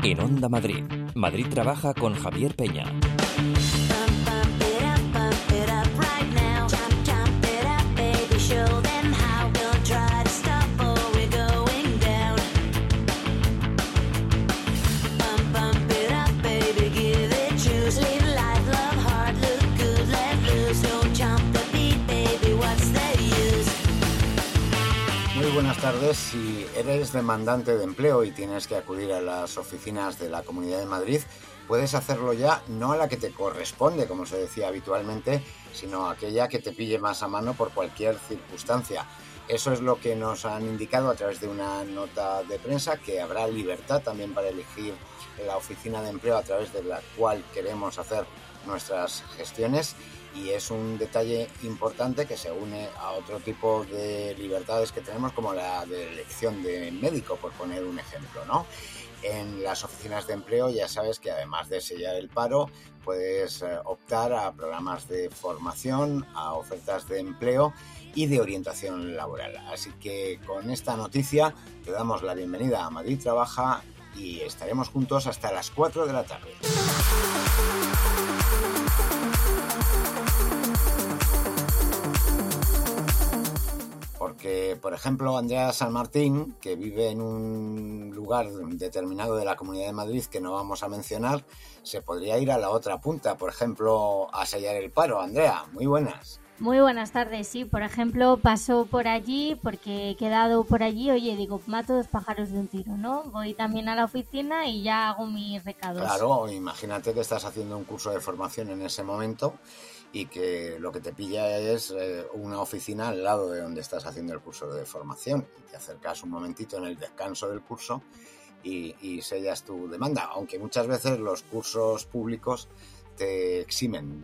En Onda Madrid, Madrid Trabaja con Javier Peña. Buenas tardes. Si eres demandante de empleo y tienes que acudir a las oficinas de la Comunidad de Madrid, puedes hacerlo ya no a la que te corresponde, como se decía habitualmente, sino a aquella que te pille más a mano por cualquier circunstancia. Eso es lo que nos han indicado a través de una nota de prensa, que habrá libertad también para elegir la oficina de empleo a través de la cual queremos hacer nuestras gestiones. Y es un detalle importante que se une a otro tipo de libertades que tenemos, como la de elección de médico, por poner un ejemplo, ¿no? En las oficinas de empleo ya sabes que además de sellar el paro, puedes optar a programas de formación, a ofertas de empleo y de orientación laboral. Así que con esta noticia te damos la bienvenida a Madrid Trabaja y estaremos juntos hasta las 4 de la tarde. Porque, por ejemplo, Andrea San Martín, que vive en un lugar determinado de la Comunidad de Madrid que no vamos a mencionar, se podría ir a la otra punta, por ejemplo, a sellar el paro. Andrea, muy buenas. Muy buenas tardes, sí, por ejemplo, paso por allí porque he quedado por allí, oye, digo, mato 2 pájaros de un tiro, ¿no? Voy también a la oficina y ya hago mis recados. Claro, imagínate que estás haciendo un curso de formación en ese momento y que lo que te pilla es una oficina al lado de donde estás haciendo el curso de formación. Y te acercas un momentito en el descanso del curso y sellas tu demanda, aunque muchas veces los cursos públicos te eximen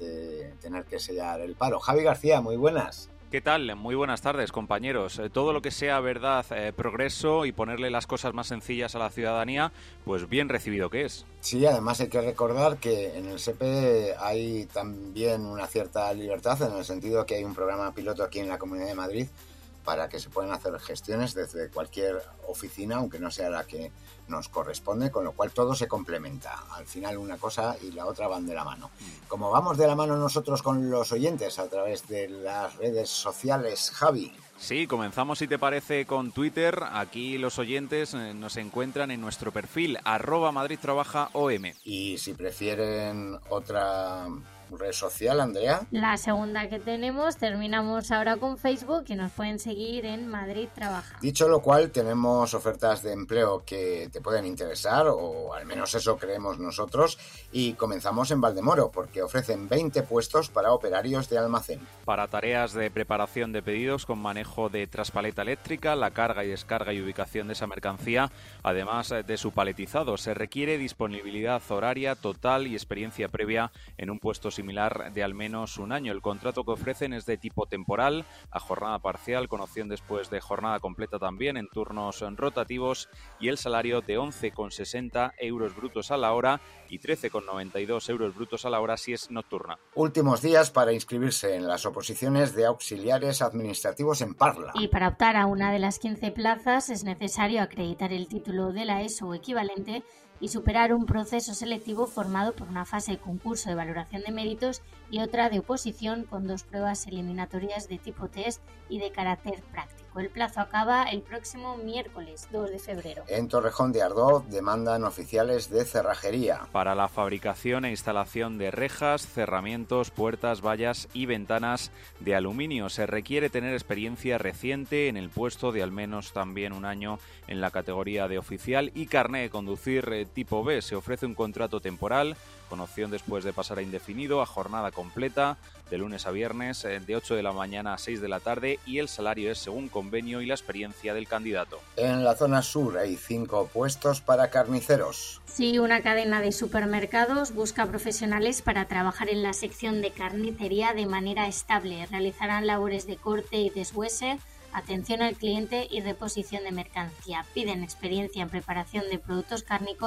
de tener que sellar el paro. Javi García, muy buenas. ¿Qué tal? Muy buenas tardes, compañeros. Todo lo que sea verdad, progreso y ponerle las cosas más sencillas a la ciudadanía, pues bien recibido que es. Sí, además hay que recordar que en el SEPE hay también una cierta libertad, en el sentido que hay un programa piloto aquí en la Comunidad de Madrid para que se puedan hacer gestiones desde cualquier oficina, aunque no sea la que nos corresponde, con lo cual todo se complementa. Al final una cosa y la otra van de la mano. Como vamos de la mano nosotros con los oyentes a través de las redes sociales, Javi. Sí, comenzamos, si te parece, con Twitter. Aquí los oyentes nos encuentran en nuestro perfil, @MadridTrabajaOM. Y si prefieren otra red social, Andrea. La segunda que tenemos, terminamos ahora con Facebook y nos pueden seguir en Madrid Trabaja. Dicho lo cual, tenemos ofertas de empleo que te pueden interesar, o al menos eso creemos nosotros, y comenzamos en Valdemoro, porque ofrecen 20 puestos para operarios de almacén. Para tareas de preparación de pedidos con manejo de traspaleta eléctrica, la carga y descarga y ubicación de esa mercancía, además de su paletizado, se requiere disponibilidad horaria total y experiencia previa en un puesto similar de al menos un año. El contrato que ofrecen es de tipo temporal, a jornada parcial, con opción después de jornada completa también, en turnos rotativos, y el salario de 11,60 euros brutos a la hora y 13,92 euros brutos a la hora si es nocturna. Últimos días para inscribirse en las oposiciones de auxiliares administrativos en Parla. Y para optar a una de las 15 plazas es necesario acreditar el título de la ESO o equivalente y superar un proceso selectivo formado por una fase de concurso de valoración de méritos y otra de oposición con 2 pruebas eliminatorias de tipo test y de carácter práctico. El plazo acaba el próximo miércoles 2 de febrero. En Torrejón de Ardoz demandan oficiales de cerrajería. Para la fabricación e instalación de rejas, cerramientos, puertas, vallas y ventanas de aluminio se requiere tener experiencia reciente en el puesto de al menos también un año en la categoría de oficial y carné de conducir tipo B. Se ofrece un contrato temporal con opción después de pasar a indefinido, a jornada completa, de lunes a viernes, de 8 de la mañana a 6 de la tarde, y el salario es según convenio y la experiencia del candidato. En la zona sur hay 5 puestos para carniceros. Sí, una cadena de supermercados busca profesionales para trabajar en la sección de carnicería de manera estable. Realizarán labores de corte y deshuese, atención al cliente y reposición de mercancía. Piden experiencia en preparación de productos cárnicos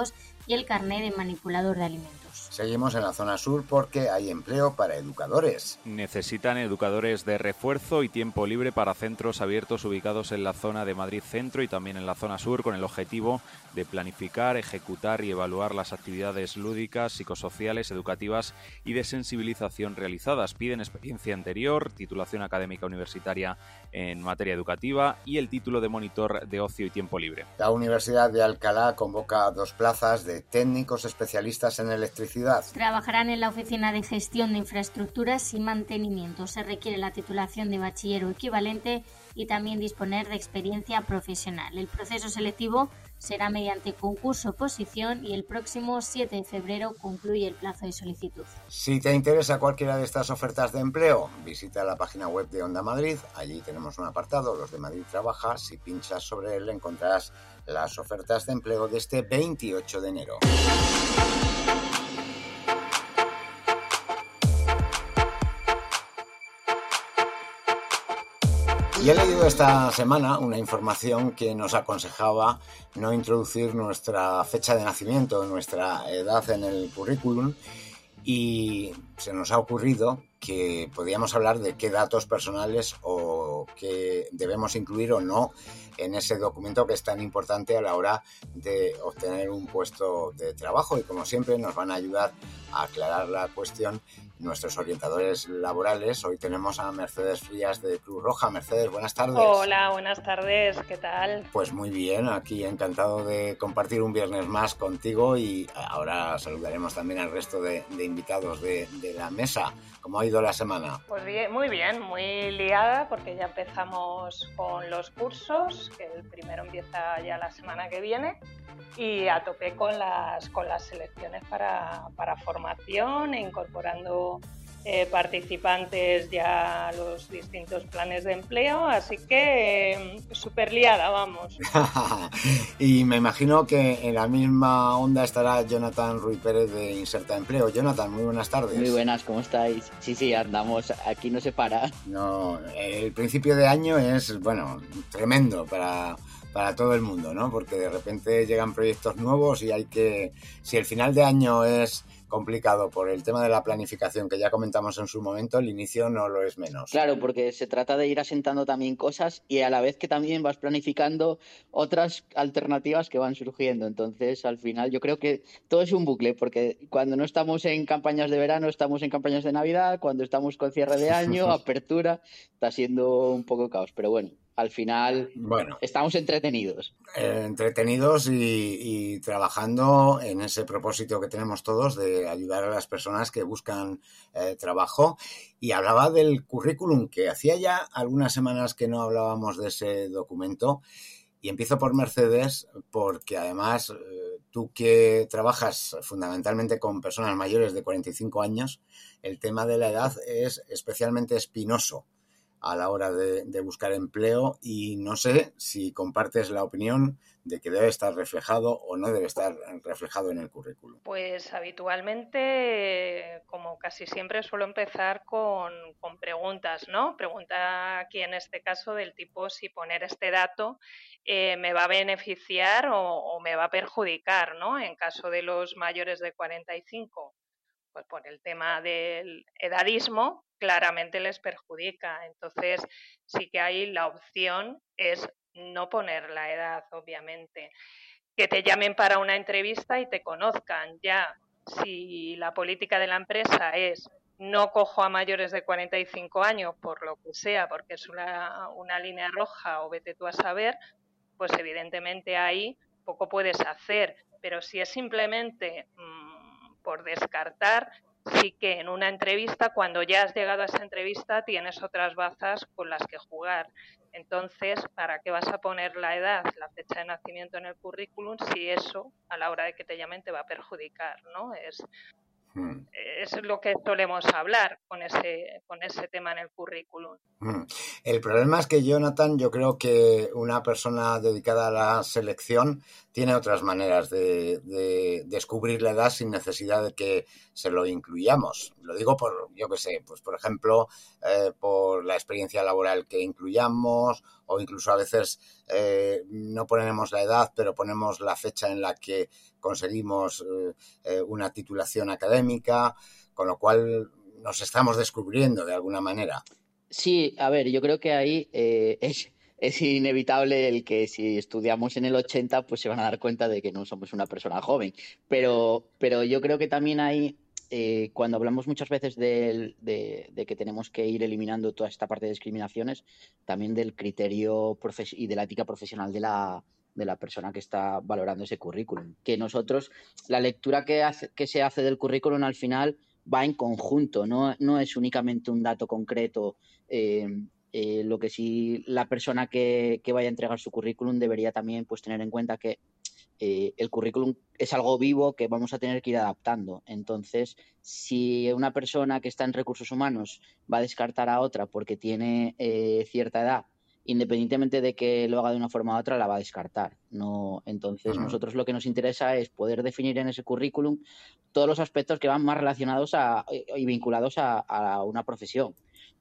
y el carné de manipulador de alimentos. Seguimos en la zona sur porque hay empleo para educadores. Necesitan educadores de refuerzo y tiempo libre para centros abiertos ubicados en la zona de Madrid Centro y también en la zona sur, con el objetivo de planificar, ejecutar y evaluar las actividades lúdicas, psicosociales, educativas y de sensibilización realizadas. Piden experiencia anterior, titulación académica universitaria en materia educativa y el título de monitor de ocio y tiempo libre. La Universidad de Alcalá convoca 2 plazas de técnicos especialistas en electricidad. Trabajarán en la Oficina de Gestión de Infraestructuras y Mantenimiento. Se requiere la titulación de bachiller o equivalente y también disponer de experiencia profesional. El proceso selectivo será mediante concurso-oposición y el próximo 7 de febrero concluye el plazo de solicitud. Si te interesa cualquiera de estas ofertas de empleo, visita la página web de Onda Madrid. Allí tenemos un apartado, Los de Madrid Trabaja. Si pinchas sobre él encontrarás las ofertas de empleo de este 28 de enero. Y he leído esta semana una información que nos aconsejaba no introducir nuestra fecha de nacimiento, nuestra edad en el currículum, y se nos ha ocurrido que podíamos hablar de qué datos personales o qué debemos incluir o no en ese documento que es tan importante a la hora de obtener un puesto de trabajo. Y como siempre nos van a ayudar a aclarar la cuestión nuestros orientadores laborales. Hoy tenemos a Mercedes Frías de Cruz Roja. Mercedes, buenas tardes. Hola, buenas tardes, ¿qué tal? Pues muy bien, aquí encantado de compartir un viernes más contigo y ahora saludaremos también al resto de invitados de la mesa. ¿Cómo ha ido la semana? Pues bien, muy liada porque ya empezamos con los cursos, que el primero empieza ya la semana que viene, y a tope con las selecciones para formación e incorporando participantes ya a los distintos planes de empleo, así que súper liada, vamos. Y me imagino que en la misma onda estará Jonathan Ruiz Pérez de Inserta Empleo. Jonathan, muy buenas tardes. Muy buenas, ¿cómo estáis? Sí, andamos, aquí no se para. No, el principio de año es, tremendo para todo el mundo, ¿no? Porque de repente llegan proyectos nuevos y si el final de año es complicado por el tema de la planificación que ya comentamos en su momento, el inicio no lo es menos. Claro, porque se trata de ir asentando también cosas y a la vez que también vas planificando otras alternativas que van surgiendo. Entonces, al final, yo creo que todo es un bucle, porque cuando no estamos en campañas de verano, estamos en campañas de Navidad, cuando estamos con cierre de año, apertura, está siendo un poco caos, pero bueno. Al final, estamos entretenidos. Entretenidos y trabajando en ese propósito que tenemos todos de ayudar a las personas que buscan trabajo. Y hablaba del currículum, que hacía ya algunas semanas que no hablábamos de ese documento. Y empiezo por Mercedes, porque además tú que trabajas fundamentalmente con personas mayores de 45 años, el tema de la edad es especialmente espinoso a la hora de buscar empleo, y no sé si compartes la opinión de que debe estar reflejado o no debe estar reflejado en el currículum. Pues habitualmente, como casi siempre, suelo empezar con preguntas, ¿no? Pregunta aquí en este caso del tipo si poner este dato me va a beneficiar o me va a perjudicar, ¿no? En caso de los mayores de 45, pues por el tema del edadismo, claramente les perjudica. Entonces, sí que ahí la opción es no poner la edad, obviamente. Que te llamen para una entrevista y te conozcan. Ya, si la política de la empresa es no cojo a mayores de 45 años por lo que sea, porque es una línea roja o vete tú a saber, pues evidentemente ahí poco puedes hacer. Pero si es simplemente por descartar, sí que en una entrevista, cuando ya has llegado a esa entrevista, tienes otras bazas con las que jugar. Entonces, ¿para qué vas a poner la edad, la fecha de nacimiento en el currículum si eso, a la hora de que te llamen, te va a perjudicar, ¿no? Es lo que solemos hablar con ese tema en el currículum. El problema es que, Jonathan, yo creo que una persona dedicada a la selección tiene otras maneras de descubrir la edad sin necesidad de que se lo incluyamos. Lo digo por, yo qué sé, pues por ejemplo, por la experiencia laboral que incluyamos o incluso a veces no ponemos la edad, pero ponemos la fecha en la que conseguimos una titulación académica, con lo cual nos estamos descubriendo de alguna manera. Sí, a ver, yo creo que ahí es inevitable el que si estudiamos en el 80, pues se van a dar cuenta de que no somos una persona joven. Pero yo creo que también hay, cuando hablamos muchas veces de que tenemos que ir eliminando toda esta parte de discriminaciones, también del criterio y de la ética profesional de la persona que está valorando ese currículum. Que nosotros, la lectura que se hace del currículum al final va en conjunto, no es únicamente un dato concreto. Lo que sí, la persona que vaya a entregar su currículum debería también pues tener en cuenta que el currículum es algo vivo que vamos a tener que ir adaptando. Entonces, si una persona que está en recursos humanos va a descartar a otra porque tiene cierta edad, independientemente de que lo haga de una forma u otra, la va a descartar. No, entonces, nosotros lo que nos interesa es poder definir en ese currículum todos los aspectos que van más relacionados y vinculados a una profesión.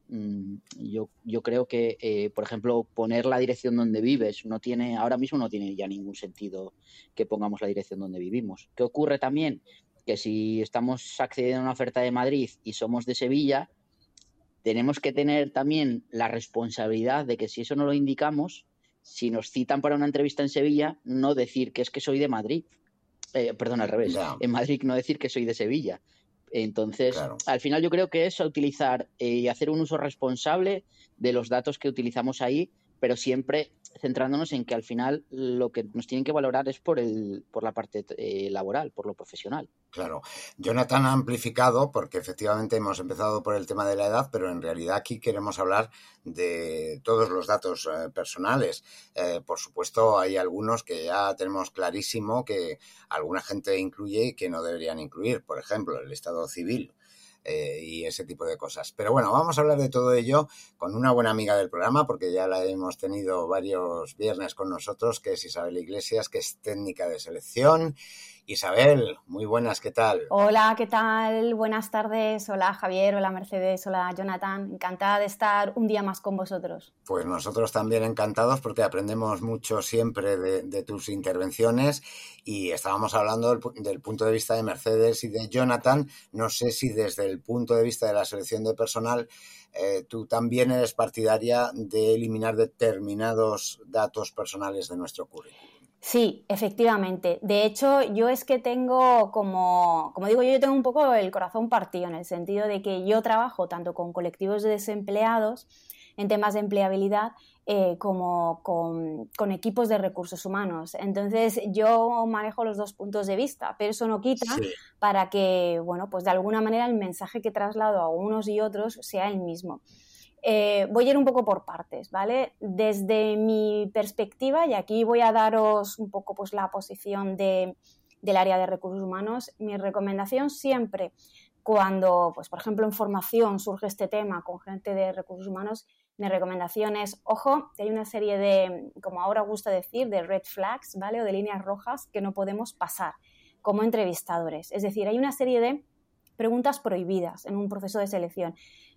Yo creo que, por ejemplo, poner la dirección donde vives ahora mismo no tiene ya ningún sentido que pongamos la dirección donde vivimos. ¿Qué ocurre también? Que si estamos accediendo a una oferta de Madrid y somos de Sevilla, tenemos que tener también la responsabilidad de que si eso no lo indicamos, si nos citan para una entrevista en Sevilla, no decir que es que soy de Madrid. Perdón, al revés. Ya. En Madrid no decir que soy de Sevilla. Entonces, Claro. al final yo creo que es utilizar y hacer un uso responsable de los datos que utilizamos ahí, pero siempre centrándonos en que al final lo que nos tienen que valorar es por la parte laboral, por lo profesional. Claro. Jonathan ha amplificado, porque efectivamente hemos empezado por el tema de la edad, pero en realidad aquí queremos hablar de todos los datos personales. Por supuesto, hay algunos que ya tenemos clarísimo que alguna gente incluye y que no deberían incluir. Por ejemplo, el estado civil. Y ese tipo de cosas. Pero bueno, vamos a hablar de todo ello con una buena amiga del programa, porque ya la hemos tenido varios viernes con nosotros, que es Isabel Iglesias, que es técnica de selección. Isabel, muy buenas, ¿qué tal? Hola, ¿qué tal? Buenas tardes. Hola Javier, hola Mercedes, hola Jonathan. Encantada de estar un día más con vosotros. Pues nosotros también encantados porque aprendemos mucho siempre de tus intervenciones y estábamos hablando del punto de vista de Mercedes y de Jonathan. No sé si desde el punto de vista de la selección de personal tú también eres partidaria de eliminar determinados datos personales de nuestro currículum. Sí, efectivamente. De hecho, yo es que tengo, como digo yo tengo un poco el corazón partido en el sentido de que yo trabajo tanto con colectivos de desempleados en temas de empleabilidad como con equipos de recursos humanos. Entonces, yo manejo los dos puntos de vista, pero eso no quita para que, bueno, pues de alguna manera el mensaje que traslado a unos y otros sea el mismo. Voy a ir un poco por partes, ¿vale? Desde mi perspectiva, y aquí voy a daros un poco pues, la posición del área de recursos humanos, mi recomendación siempre cuando, pues, por ejemplo, en formación surge este tema con gente de recursos humanos, mi recomendación es, ojo, que hay una serie de, como ahora gusta decir, de red flags, ¿vale? O de líneas rojas que no podemos pasar como entrevistadores. Es decir, hay una serie de preguntas prohibidas en un proceso de selección.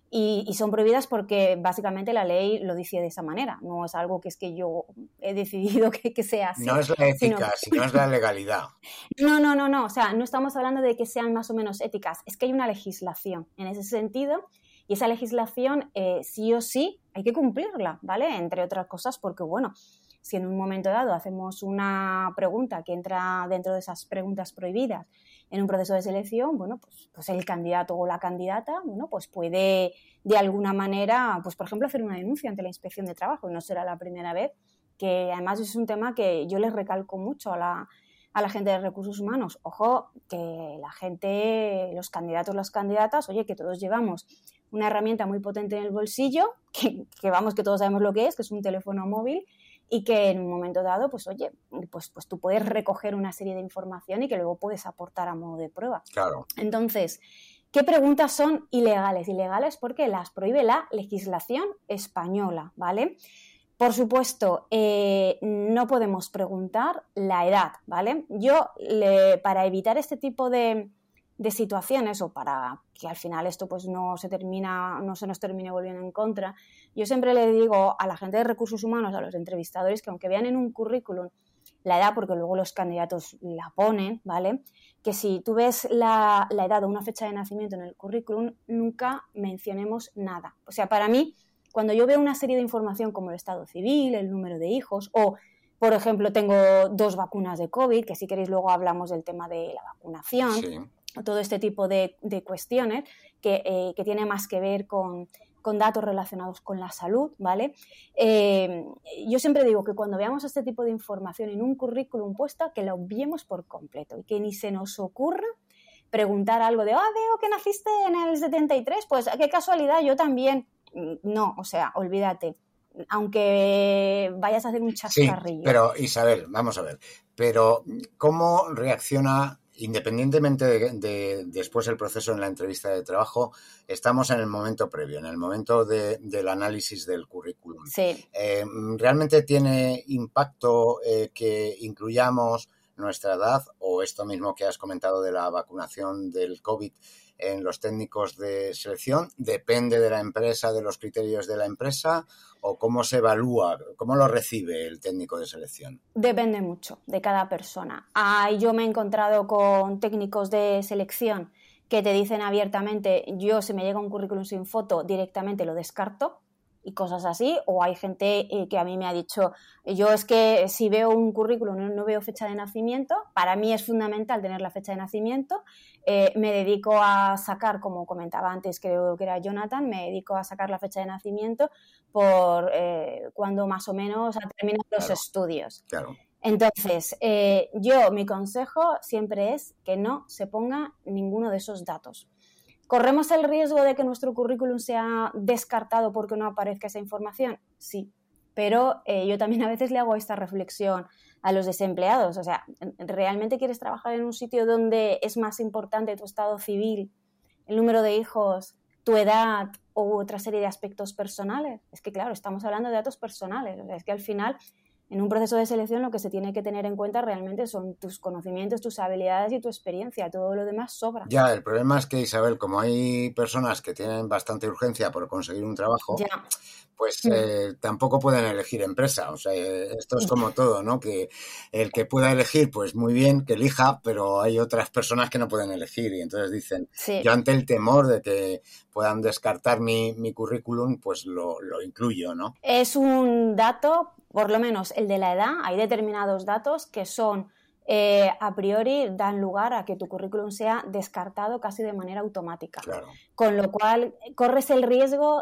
Y son prohibidas porque básicamente la ley lo dice de esa manera. No es algo que es que yo he decidido que sea así. No es la ética, sino es la legalidad. No. O sea, no estamos hablando de que sean más o menos éticas. Es que hay una legislación en ese sentido y esa legislación sí o sí hay que cumplirla, ¿vale? Entre otras cosas porque, bueno, si en un momento dado hacemos una pregunta que entra dentro de esas preguntas prohibidas en un proceso de selección, bueno, pues el candidato o la candidata, bueno, pues puede de alguna manera, pues por ejemplo, hacer una denuncia ante la Inspección de Trabajo y no será la primera vez, que además es un tema que yo les recalco mucho a la gente de recursos humanos. Ojo, que la gente, los candidatos, las candidatas, oye, que todos llevamos una herramienta muy potente en el bolsillo, que vamos, que todos sabemos lo que es un teléfono móvil, y que en un momento dado, pues oye, pues tú puedes recoger una serie de información y que luego puedes aportar a modo de prueba. Claro. Entonces, ¿qué preguntas son ilegales? Ilegales porque las prohíbe la legislación española, ¿vale? Por supuesto, no podemos preguntar la edad, ¿vale? Yo, para evitar este tipo de de situaciones o para que al final esto pues no se nos termine volviendo en contra, yo siempre le digo a la gente de recursos humanos, a los entrevistadores, que aunque vean en un currículum la edad, porque luego los candidatos la ponen, ¿vale? Que si tú ves la edad o una fecha de nacimiento en el currículum, nunca mencionemos nada. O sea, para mí, cuando yo veo una serie de información como el estado civil, el número de hijos o, por ejemplo, tengo 2 vacunas de COVID, que si queréis luego hablamos del tema de la vacunación, sí, o todo este tipo de cuestiones que tiene más que ver con datos relacionados con la salud, ¿vale? Yo siempre digo que cuando veamos este tipo de información en un currículum puesta, que la obviemos por completo y que ni se nos ocurra preguntar algo de, veo que naciste en el 73, pues qué casualidad, yo también. No, o sea, olvídate. Aunque vayas a hacer un chascarrillo. Sí, pero Isabel, vamos a ver, pero ¿cómo reacciona, independientemente de después el proceso en la entrevista de trabajo? Estamos en el momento previo, en el momento del análisis del currículum. Sí. ¿Realmente tiene impacto que incluyamos nuestra edad o esto mismo que has comentado de la vacunación del COVID en los técnicos de selección? ¿Depende de la empresa, de los criterios de la empresa? ¿O cómo se evalúa, cómo lo recibe el técnico de selección? Depende mucho de cada persona. Yo me he encontrado con técnicos de selección que te dicen abiertamente, yo si me llega un currículum sin foto directamente lo descarto y cosas así, o hay gente que a mí me ha dicho, yo es que si veo un currículum no veo fecha de nacimiento, para mí es fundamental tener la fecha de nacimiento, me dedico a sacar, como comentaba antes, creo que era Jonathan, me dedico a sacar la fecha de nacimiento por cuando más o menos ha terminado los estudios. Claro. Entonces, mi consejo siempre es que no se ponga ninguno de esos datos. ¿Corremos el riesgo de que nuestro currículum sea descartado porque no aparezca esa información? Sí, pero yo también a veces le hago esta reflexión a los desempleados. O sea, ¿realmente quieres trabajar en un sitio donde es más importante tu estado civil, el número de hijos, tu edad u otra serie de aspectos personales? Es que, claro, estamos hablando de datos personales. O sea, es que al final, en un proceso de selección lo que se tiene que tener en cuenta realmente son tus conocimientos, tus habilidades y tu experiencia. Todo lo demás sobra. Ya, el problema es que, Isabel, como hay personas que tienen bastante urgencia por conseguir un trabajo, pues tampoco pueden elegir empresa. O sea, esto es como todo, ¿no? Que el que pueda elegir, pues muy bien, que elija, pero hay otras personas que no pueden elegir y entonces dicen, yo ante el temor de que puedan descartar mi currículum, pues lo incluyo, ¿no? Es un dato, por lo menos el de la edad, hay determinados datos que son a priori dan lugar a que tu currículum sea descartado casi de manera automática. Claro. Con lo cual corres el riesgo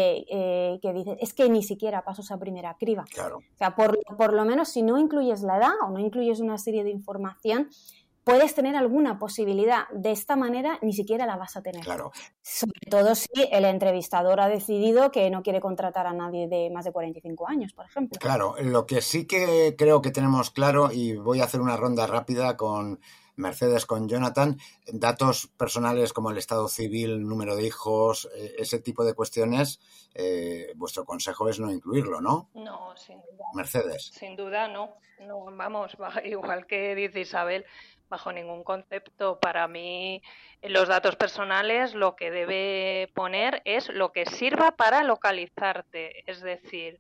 de que dices, es que ni siquiera paso esa primera criba. Claro. O sea, por lo menos si no incluyes la edad o no incluyes una serie de información, puedes tener alguna posibilidad. De esta manera ni siquiera la vas a tener. Claro. Sobre todo si el entrevistador ha decidido que no quiere contratar a nadie de más de 45 años, por ejemplo. Claro, lo que sí que creo que tenemos claro, y voy a hacer una ronda rápida con Mercedes, con Jonathan, datos personales como el estado civil, número de hijos, ese tipo de cuestiones, vuestro consejo es no incluirlo, ¿no? No, sin duda. Mercedes. Sin duda no, vamos, igual que dice Isabel, bajo ningún concepto. Para mí, los datos personales lo que debe poner es lo que sirva para localizarte, es decir,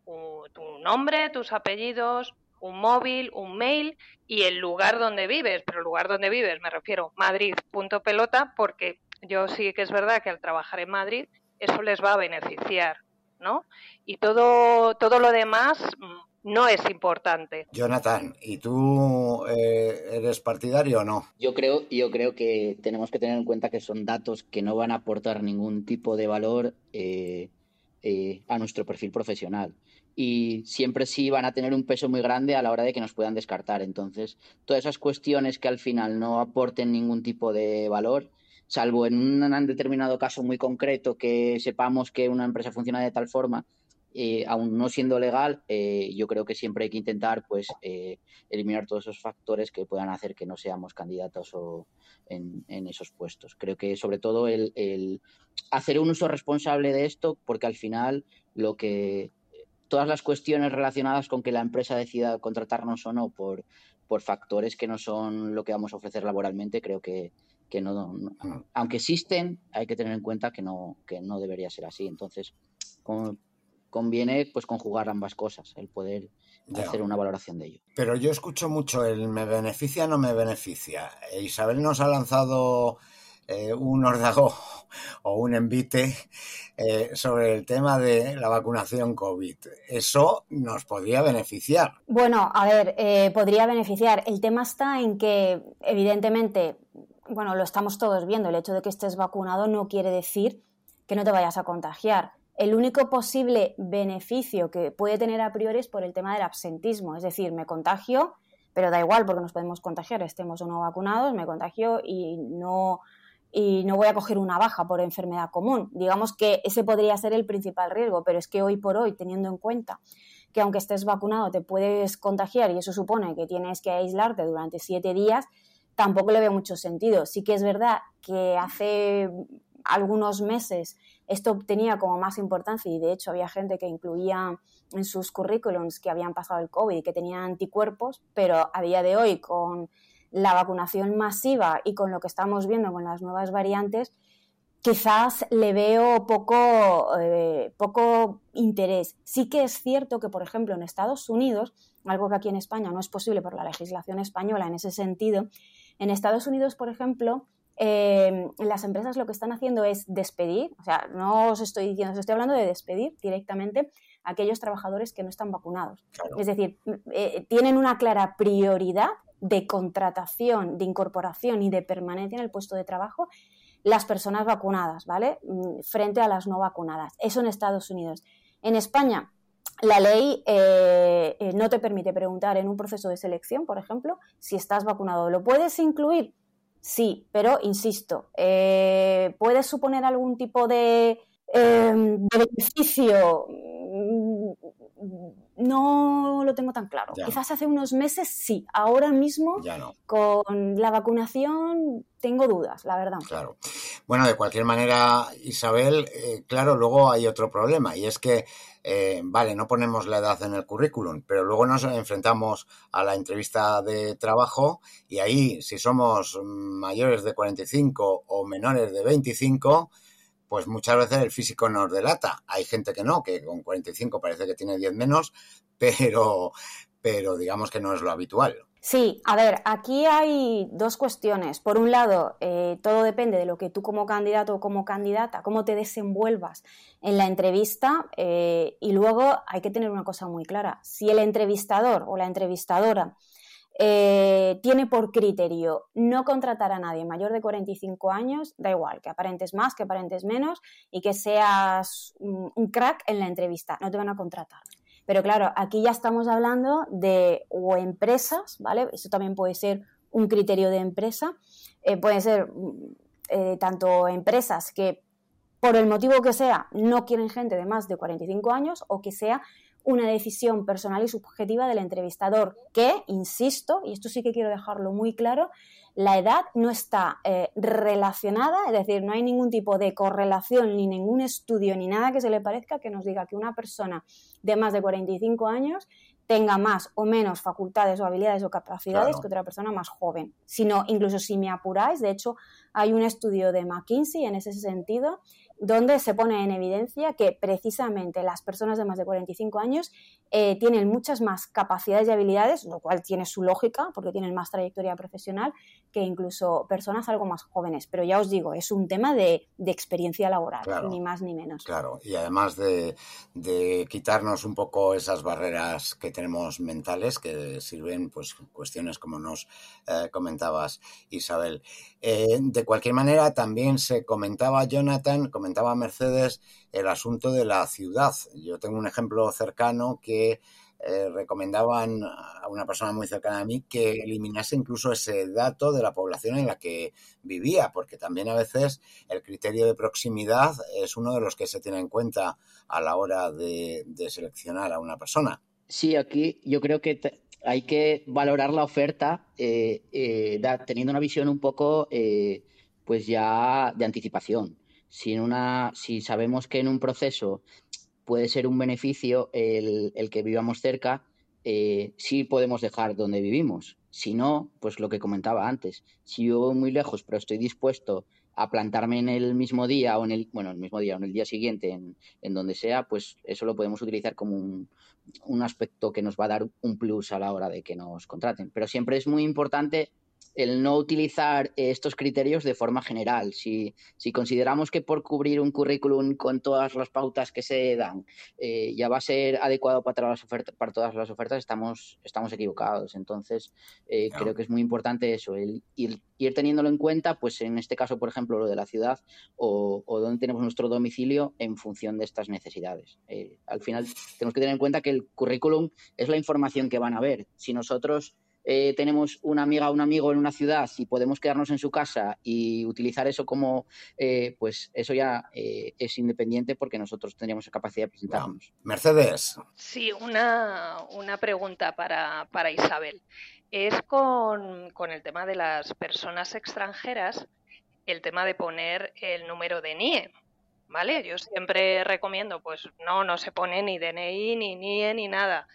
tu nombre, tus apellidos, un móvil, un mail y el lugar donde vives. Pero el lugar donde vives, me refiero, Madrid, punto pelota, porque yo sí que es verdad que al trabajar en Madrid eso les va a beneficiar, ¿no? Y todo lo demás no es importante. Jonathan, ¿y tú eres partidario o no? Yo creo que tenemos que tener en cuenta que son datos que no van a aportar ningún tipo de valor a nuestro perfil profesional. Y siempre sí van a tener un peso muy grande a la hora de que nos puedan descartar. Entonces, todas esas cuestiones que al final no aporten ningún tipo de valor, salvo en un determinado caso muy concreto que sepamos que una empresa funciona de tal forma, aún no siendo legal, yo creo que siempre hay que intentar pues eliminar todos esos factores que puedan hacer que no seamos candidatos en esos puestos. Creo que sobre todo el hacer un uso responsable de esto, porque al final todas las cuestiones relacionadas con que la empresa decida contratarnos o no por por factores que no son lo que vamos a ofrecer laboralmente, creo que no, aunque existen, hay que tener en cuenta que no debería ser así. Entonces, conviene pues conjugar ambas cosas, el poder hacer una valoración de ello. Pero yo escucho mucho el me beneficia, no me beneficia. Isabel nos ha lanzado un órdago o un envite sobre el tema de la vacunación COVID. ¿Eso nos podría beneficiar? Bueno, a ver, podría beneficiar. El tema está en que, evidentemente, bueno, lo estamos todos viendo, el hecho de que estés vacunado no quiere decir que no te vayas a contagiar. El único posible beneficio que puede tener a priori es por el tema del absentismo, es decir, me contagio, pero da igual porque nos podemos contagiar, estemos o no vacunados, me contagio y no voy a coger una baja por enfermedad común. Digamos que ese podría ser el principal riesgo, pero es que hoy por hoy, teniendo en cuenta que aunque estés vacunado te puedes contagiar y eso supone que tienes que aislarte durante 7 días, tampoco le veo mucho sentido. Sí que es verdad que hace algunos meses esto tenía como más importancia y de hecho había gente que incluía en sus currículums que habían pasado el COVID y que tenían anticuerpos, pero a día de hoy con la vacunación masiva y con lo que estamos viendo con las nuevas variantes, quizás le veo poco interés. Sí que es cierto que, por ejemplo, en Estados Unidos, algo que aquí en España no es posible por la legislación española en ese sentido, en Estados Unidos, por ejemplo, las empresas lo que están haciendo es despedir, o sea, no os estoy diciendo, os estoy hablando de despedir directamente a aquellos trabajadores que no están vacunados. Claro. Es decir, tienen una clara prioridad de contratación, de incorporación y de permanencia en el puesto de trabajo las personas vacunadas, ¿vale? Frente a las no vacunadas. Eso en Estados Unidos. En España, la ley no te permite preguntar en un proceso de selección, por ejemplo, si estás vacunado. ¿Lo puedes incluir? Sí, pero insisto, ¿puede suponer algún tipo de beneficio? No lo tengo tan claro. Ya. Quizás hace unos meses sí, ahora mismo ya no. Con la vacunación tengo dudas, la verdad. Claro. Bueno, de cualquier manera, Isabel, claro, luego hay otro problema y es que vale, no ponemos la edad en el currículum, pero luego nos enfrentamos a la entrevista de trabajo y ahí, si somos mayores de 45 o menores de 25, pues muchas veces el físico nos delata. Hay gente que no, que con 45 parece que tiene 10 menos, pero digamos que no es lo habitual. Sí, a ver, aquí hay dos cuestiones. Por un lado, todo depende de lo que tú como candidato o como candidata, cómo te desenvuelvas en la entrevista y luego hay que tener una cosa muy clara. Si el entrevistador o la entrevistadora tiene por criterio no contratar a nadie mayor de 45 años, da igual, que aparentes más, que aparentes menos y que seas un crack en la entrevista, no te van a contratar. Pero claro, aquí ya estamos hablando de o empresas, ¿vale? Eso también puede ser un criterio de empresa, pueden ser tanto empresas que por el motivo que sea no quieren gente de más de 45 años o que sea una decisión personal y subjetiva del entrevistador que, insisto, y esto sí que quiero dejarlo muy claro, la edad no está relacionada, es decir, no hay ningún tipo de correlación ni ningún estudio ni nada que se le parezca que nos diga que una persona de más de 45 años tenga más o menos facultades o habilidades o capacidades claro. que otra persona más joven. Sino, incluso si me apuráis, de hecho, hay un estudio de McKinsey en ese sentido donde se pone en evidencia que precisamente las personas de más de 45 años tienen muchas más capacidades y habilidades, lo cual tiene su lógica porque tienen más trayectoria profesional que incluso personas algo más jóvenes. Pero ya os digo, es un tema de experiencia laboral, claro, ni más ni menos. Claro, y además de quitarnos un poco esas barreras que tenemos mentales que sirven pues cuestiones como nos comentabas, Isabel. De cualquier manera, también se comentaba comentaba Mercedes el asunto de la ciudad. Yo tengo un ejemplo cercano que recomendaban a una persona muy cercana a mí que eliminase incluso ese dato de la población en la que vivía, porque también a veces el criterio de proximidad es uno de los que se tiene en cuenta a la hora de seleccionar a una persona. Sí, aquí yo creo que hay que valorar la oferta teniendo una visión un poco pues ya de anticipación. Si sabemos que en un proceso puede ser un beneficio el que vivamos cerca, sí podemos dejar donde vivimos. Si no, pues lo que comentaba antes, si yo voy muy lejos pero estoy dispuesto a plantarme en el mismo día o el mismo día o en el día siguiente, en donde sea, pues eso lo podemos utilizar como un aspecto que nos va a dar un plus a la hora de que nos contraten. Pero siempre es muy importante el no utilizar estos criterios de forma general. Si consideramos que por cubrir un currículum con todas las pautas que se dan ya va a ser adecuado para todas las ofertas, estamos equivocados. Entonces, creo que es muy importante eso, el ir teniéndolo en cuenta, pues en este caso, por ejemplo, lo de la ciudad o donde tenemos nuestro domicilio en función de estas necesidades. Al final, tenemos que tener en cuenta que el currículum es la información que van a ver. Si nosotros tenemos una amiga o un amigo en una ciudad y podemos quedarnos en su casa y utilizar eso como, pues eso ya es independiente porque nosotros tendríamos la capacidad de presentarnos. Wow. Mercedes. Sí, una pregunta para Isabel. Es con el tema de las personas extranjeras, el tema de poner el número de NIE, ¿vale? Yo siempre recomiendo, pues no se pone ni DNI, ni NIE, ni nada.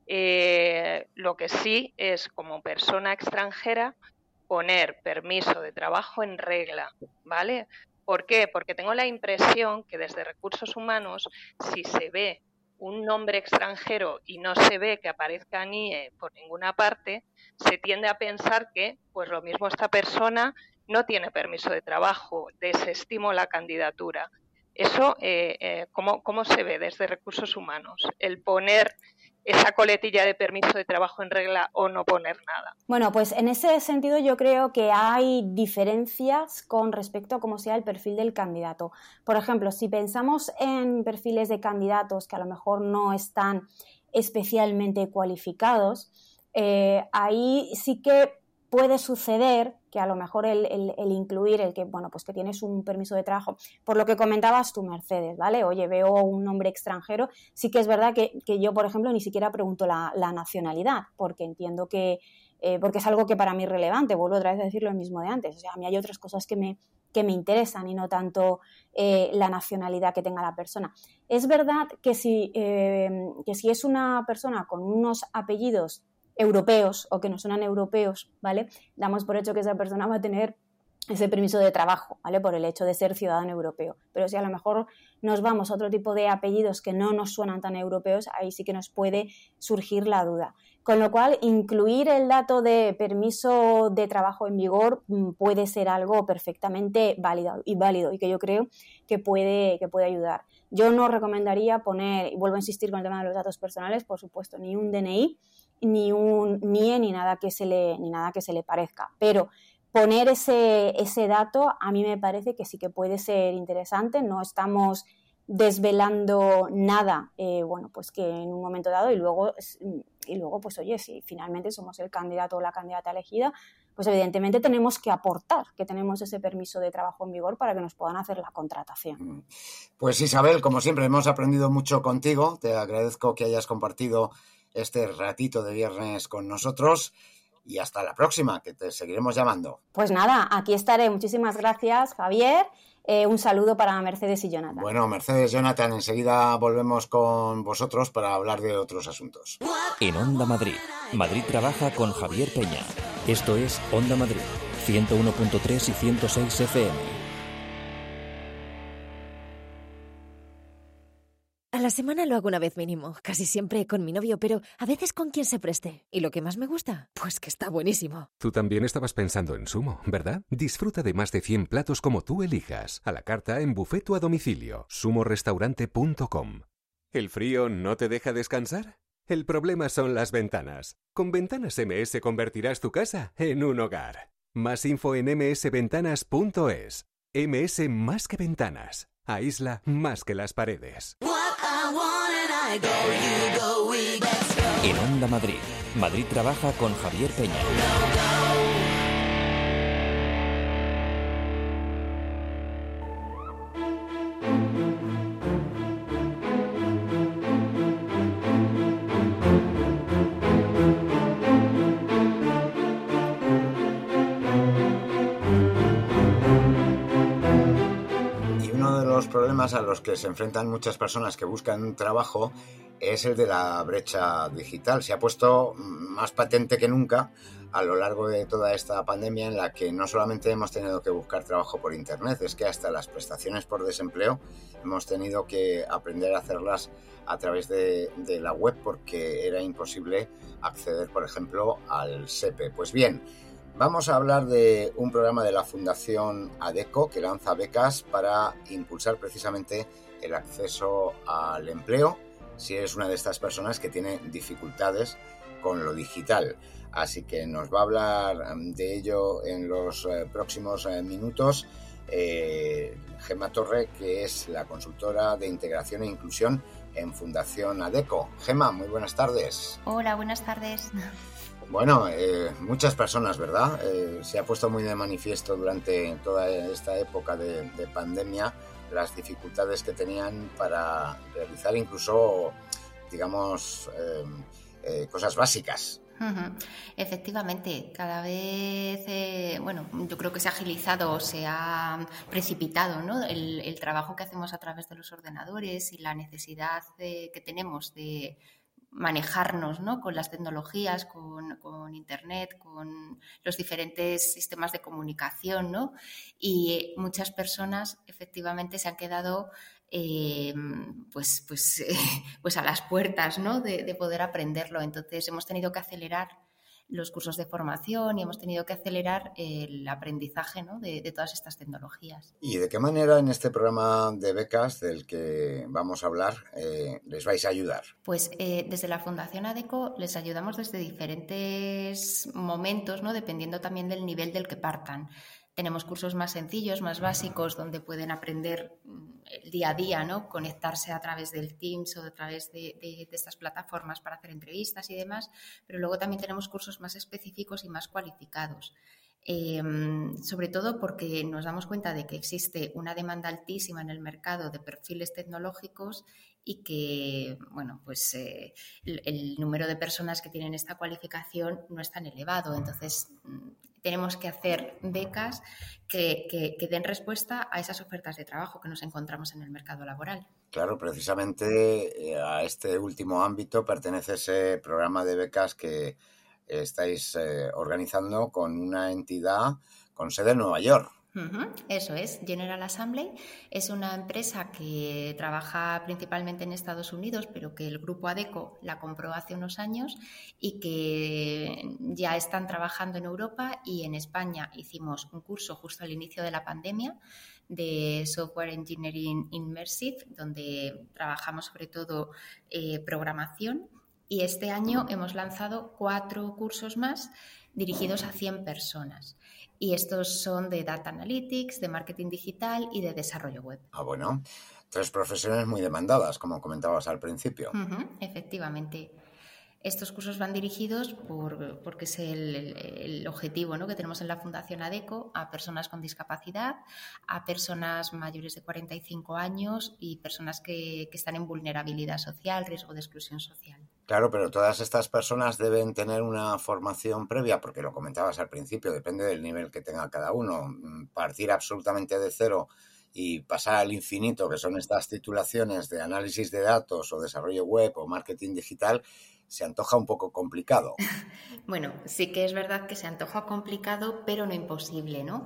Lo que sí es, como persona extranjera, poner permiso de trabajo en regla, ¿vale? ¿Por qué? Porque tengo la impresión que desde Recursos Humanos, si se ve un nombre extranjero y no se ve que aparezca NIE por ninguna parte, se tiende a pensar que, pues lo mismo, esta persona no tiene permiso de trabajo, desestimo la candidatura. Eso, ¿cómo se ve desde Recursos Humanos? El poner esa coletilla de permiso de trabajo en regla o no poner nada. Bueno, pues en ese sentido yo creo que hay diferencias con respecto a cómo sea el perfil del candidato. Por ejemplo, si pensamos en perfiles de candidatos que a lo mejor no están especialmente cualificados, ahí sí que puede suceder que a lo mejor el incluir el que, bueno, pues que tienes un permiso de trabajo, por lo que comentabas tú, Mercedes, ¿vale? Oye, veo un nombre extranjero, sí que es verdad que yo, por ejemplo, ni siquiera pregunto la nacionalidad, porque entiendo que, porque es algo que para mí es relevante, vuelvo otra vez a decir lo mismo de antes, o sea, a mí hay otras cosas que me interesan y no tanto la nacionalidad que tenga la persona. Es verdad que si es una persona con unos apellidos europeos o que no suenan europeos, ¿vale? Damos por hecho que esa persona va a tener ese permiso de trabajo, ¿vale? Por el hecho de ser ciudadano europeo. Pero si a lo mejor nos vamos a otro tipo de apellidos que no nos suenan tan europeos, ahí sí que nos puede surgir la duda. Con lo cual, incluir el dato de permiso de trabajo en vigor puede ser algo perfectamente válido y que yo creo que puede ayudar. Yo no recomendaría poner, y vuelvo a insistir con el tema de los datos personales, por supuesto, ni un DNI, ni un NIE, ni nada que se le parezca. Pero poner ese dato a mí me parece que sí que puede ser interesante. No estamos desvelando nada, bueno, pues que en un momento dado y luego pues oye, si finalmente somos el candidato o la candidata elegida, pues evidentemente tenemos que aportar que tenemos ese permiso de trabajo en vigor para que nos puedan hacer la contratación. Pues Isabel, como siempre, hemos aprendido mucho contigo. Te agradezco que hayas compartido este ratito de viernes con nosotros y hasta la próxima, que te seguiremos llamando. Pues nada, aquí estaré. Muchísimas gracias, Javier. Un saludo para Mercedes y Jonathan. Bueno, Mercedes, Jonathan, enseguida volvemos con vosotros para hablar de otros asuntos. En Onda Madrid, Madrid trabaja con Javier Peña. Esto es Onda Madrid, 101.3 y 106 FM. A la semana lo hago una vez mínimo, casi siempre con mi novio, pero a veces con quien se preste. ¿Y lo que más me gusta? Pues que está buenísimo. Tú también estabas pensando en Sumo, ¿verdad? Disfruta de más de 100 platos como tú elijas, a la carta en buffet o a domicilio. sumorestaurante.com. ¿El frío no te deja descansar? El problema son las ventanas. Con Ventanas MS convertirás tu casa en un hogar. Más info en msventanas.es. MS más que ventanas. Aísla más que las paredes. En Onda Madrid, Madrid trabaja con Javier Peña. problemas a los que se enfrentan muchas personas que buscan un trabajo es el de la brecha digital. Se ha puesto más patente que nunca a lo largo de toda esta pandemia, en la que no solamente hemos tenido que buscar trabajo por internet, es que hasta las prestaciones por desempleo hemos tenido que aprender a hacerlas a través de la web, porque era imposible acceder, por ejemplo, al SEPE. Pues bien, vamos a hablar de un programa de la Fundación ADECO que lanza becas para impulsar precisamente el acceso al empleo si eres una de estas personas que tiene dificultades con lo digital. Así que nos va a hablar de ello en los próximos minutos Gemma Torre, que es la consultora de integración e inclusión en Fundación ADECO. Gemma, muy buenas tardes. Hola, buenas tardes. Bueno, muchas personas, ¿verdad? Se ha puesto muy de manifiesto durante toda esta época de pandemia las dificultades que tenían para realizar incluso, digamos, cosas básicas. Efectivamente, cada vez, yo creo que se ha agilizado, se ha precipitado, ¿no? el trabajo que hacemos a través de los ordenadores y la necesidad que tenemos de manejarnos, ¿no? Con las tecnologías, con Internet, con los diferentes sistemas de comunicación, ¿no? Y muchas personas efectivamente se han quedado pues a las puertas, ¿no? de poder aprenderlo. Entonces hemos tenido que acelerar los cursos de formación y hemos tenido que acelerar el aprendizaje, ¿no? de todas estas tecnologías. ¿Y de qué manera en este programa de becas del que vamos a hablar les vais a ayudar? Pues desde la Fundación ADECO les ayudamos desde diferentes momentos, ¿no? Dependiendo también del nivel del que partan. Tenemos cursos más sencillos, más básicos, donde pueden aprender el día a día, ¿no? Conectarse a través del Teams o a través de estas plataformas para hacer entrevistas y demás, pero luego también tenemos cursos más específicos y más cualificados. Sobre todo porque nos damos cuenta de que existe una demanda altísima en el mercado de perfiles tecnológicos y que, el número de personas que tienen esta cualificación no es tan elevado. Entonces, tenemos que hacer becas que den respuesta a esas ofertas de trabajo que nos encontramos en el mercado laboral. Claro, precisamente a este último ámbito pertenece ese programa de becas que estáis organizando con una entidad con sede en Nueva York. Eso es, General Assembly es una empresa que trabaja principalmente en Estados Unidos, pero que el grupo ADECO la compró hace unos años y que ya están trabajando en Europa y en España. Hicimos un curso justo al inicio de la pandemia de Software Engineering Immersive, donde trabajamos sobre todo programación, y este año hemos lanzado 4 cursos más dirigidos a 100 personas. Y estos son de Data Analytics, de Marketing Digital y de Desarrollo Web. Ah, bueno. 3 profesiones muy demandadas, como comentabas al principio. Efectivamente. Estos cursos van dirigidos porque es el objetivo, ¿no? que tenemos en la Fundación ADECO, a personas con discapacidad, a personas mayores de 45 años y personas que están en vulnerabilidad social, riesgo de exclusión social. Claro, pero todas estas personas deben tener una formación previa, porque lo comentabas al principio, depende del nivel que tenga cada uno. Partir absolutamente de cero y pasar al infinito, que son estas titulaciones de análisis de datos o desarrollo web o marketing digital, se antoja un poco complicado. Bueno, sí que es verdad que se antoja complicado, pero no imposible, ¿no?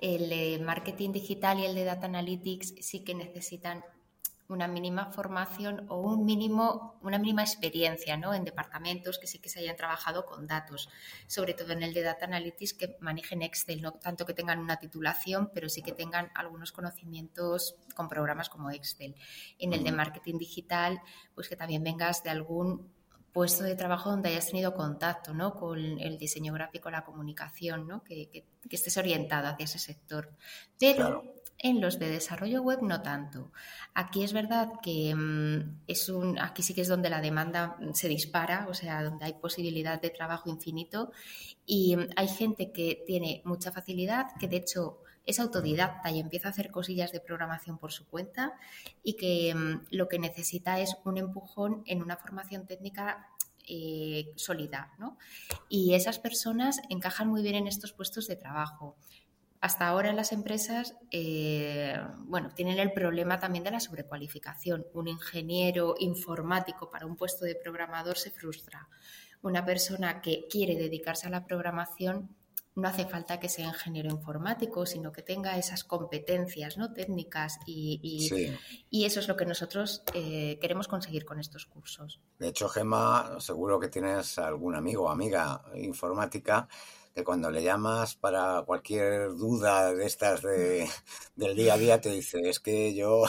El marketing digital y el de Data Analytics sí que necesitan una mínima formación o una mínima experiencia, ¿no? En departamentos que sí que se hayan trabajado con datos, sobre todo en el de Data Analytics que manejen Excel, no tanto que tengan una titulación, pero sí que tengan algunos conocimientos con programas como Excel. En el de Marketing Digital, pues que también vengas de algún puesto de trabajo donde hayas tenido contacto, ¿no? Con el diseño gráfico, la comunicación, ¿no? Que estés orientado hacia ese sector. Pero claro, en los de desarrollo web no tanto. Aquí es verdad que aquí sí que es donde la demanda se dispara, o sea, donde hay posibilidad de trabajo infinito y hay gente que tiene mucha facilidad, que de hecho es autodidacta y empieza a hacer cosillas de programación por su cuenta y que lo que necesita es un empujón en una formación técnica sólida, ¿no? Y esas personas encajan muy bien en estos puestos de trabajo. hasta ahora las empresas tienen el problema también de la sobrecualificación. Un ingeniero informático para un puesto de programador se frustra. Una persona que quiere dedicarse a la programación no hace falta que sea ingeniero informático, sino que tenga esas competencias, ¿no?, técnicas y eso es lo que nosotros queremos conseguir con estos cursos. De hecho, Gemma, seguro que tienes algún amigo o amiga informática que cuando le llamas para cualquier duda de estas del día a día te dice, es que yo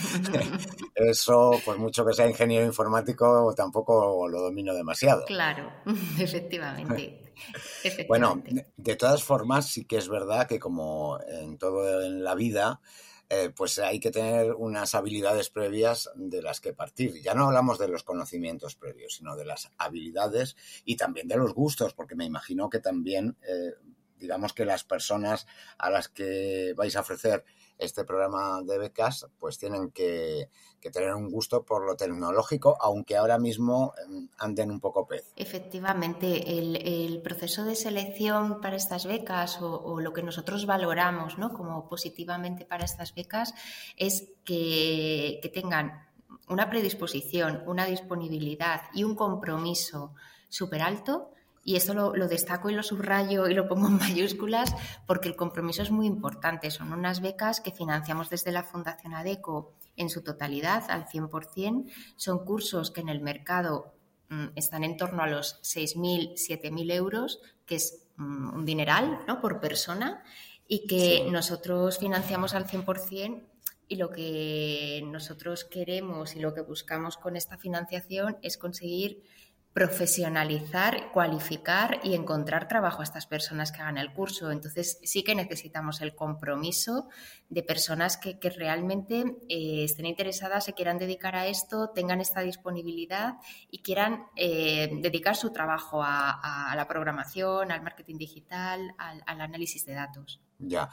eso, por mucho que sea ingeniero informático, tampoco lo domino demasiado. Claro, efectivamente. Bueno, de todas formas, sí que es verdad que como en todo en la vida, pues hay que tener unas habilidades previas de las que partir. Ya no hablamos de los conocimientos previos, sino de las habilidades y también de los gustos, porque me imagino que también, digamos que las personas a las que vais a ofrecer este programa de becas, pues tienen que tener un gusto por lo tecnológico, aunque ahora mismo anden un poco pez. Efectivamente, el proceso de selección para estas becas o lo que nosotros valoramos, ¿no?, como positivamente para estas becas es que tengan una predisposición, una disponibilidad y un compromiso súper alto. Y esto lo destaco y lo subrayo y lo pongo en mayúsculas porque el compromiso es muy importante. Son unas becas que financiamos desde la Fundación ADECO en su totalidad, al 100%. Son cursos que en el mercado están en torno a los 6.000, 7.000 euros, que es un dineral, ¿no?, por persona, y que nosotros financiamos al 100%. Y lo que nosotros queremos y lo que buscamos con esta financiación es conseguir profesionalizar, cualificar y encontrar trabajo a estas personas que hagan el curso. Entonces sí que necesitamos el compromiso de personas que realmente estén interesadas, se quieran dedicar a esto, tengan esta disponibilidad y quieran dedicar su trabajo a la programación, al marketing digital, al análisis de datos. Ya.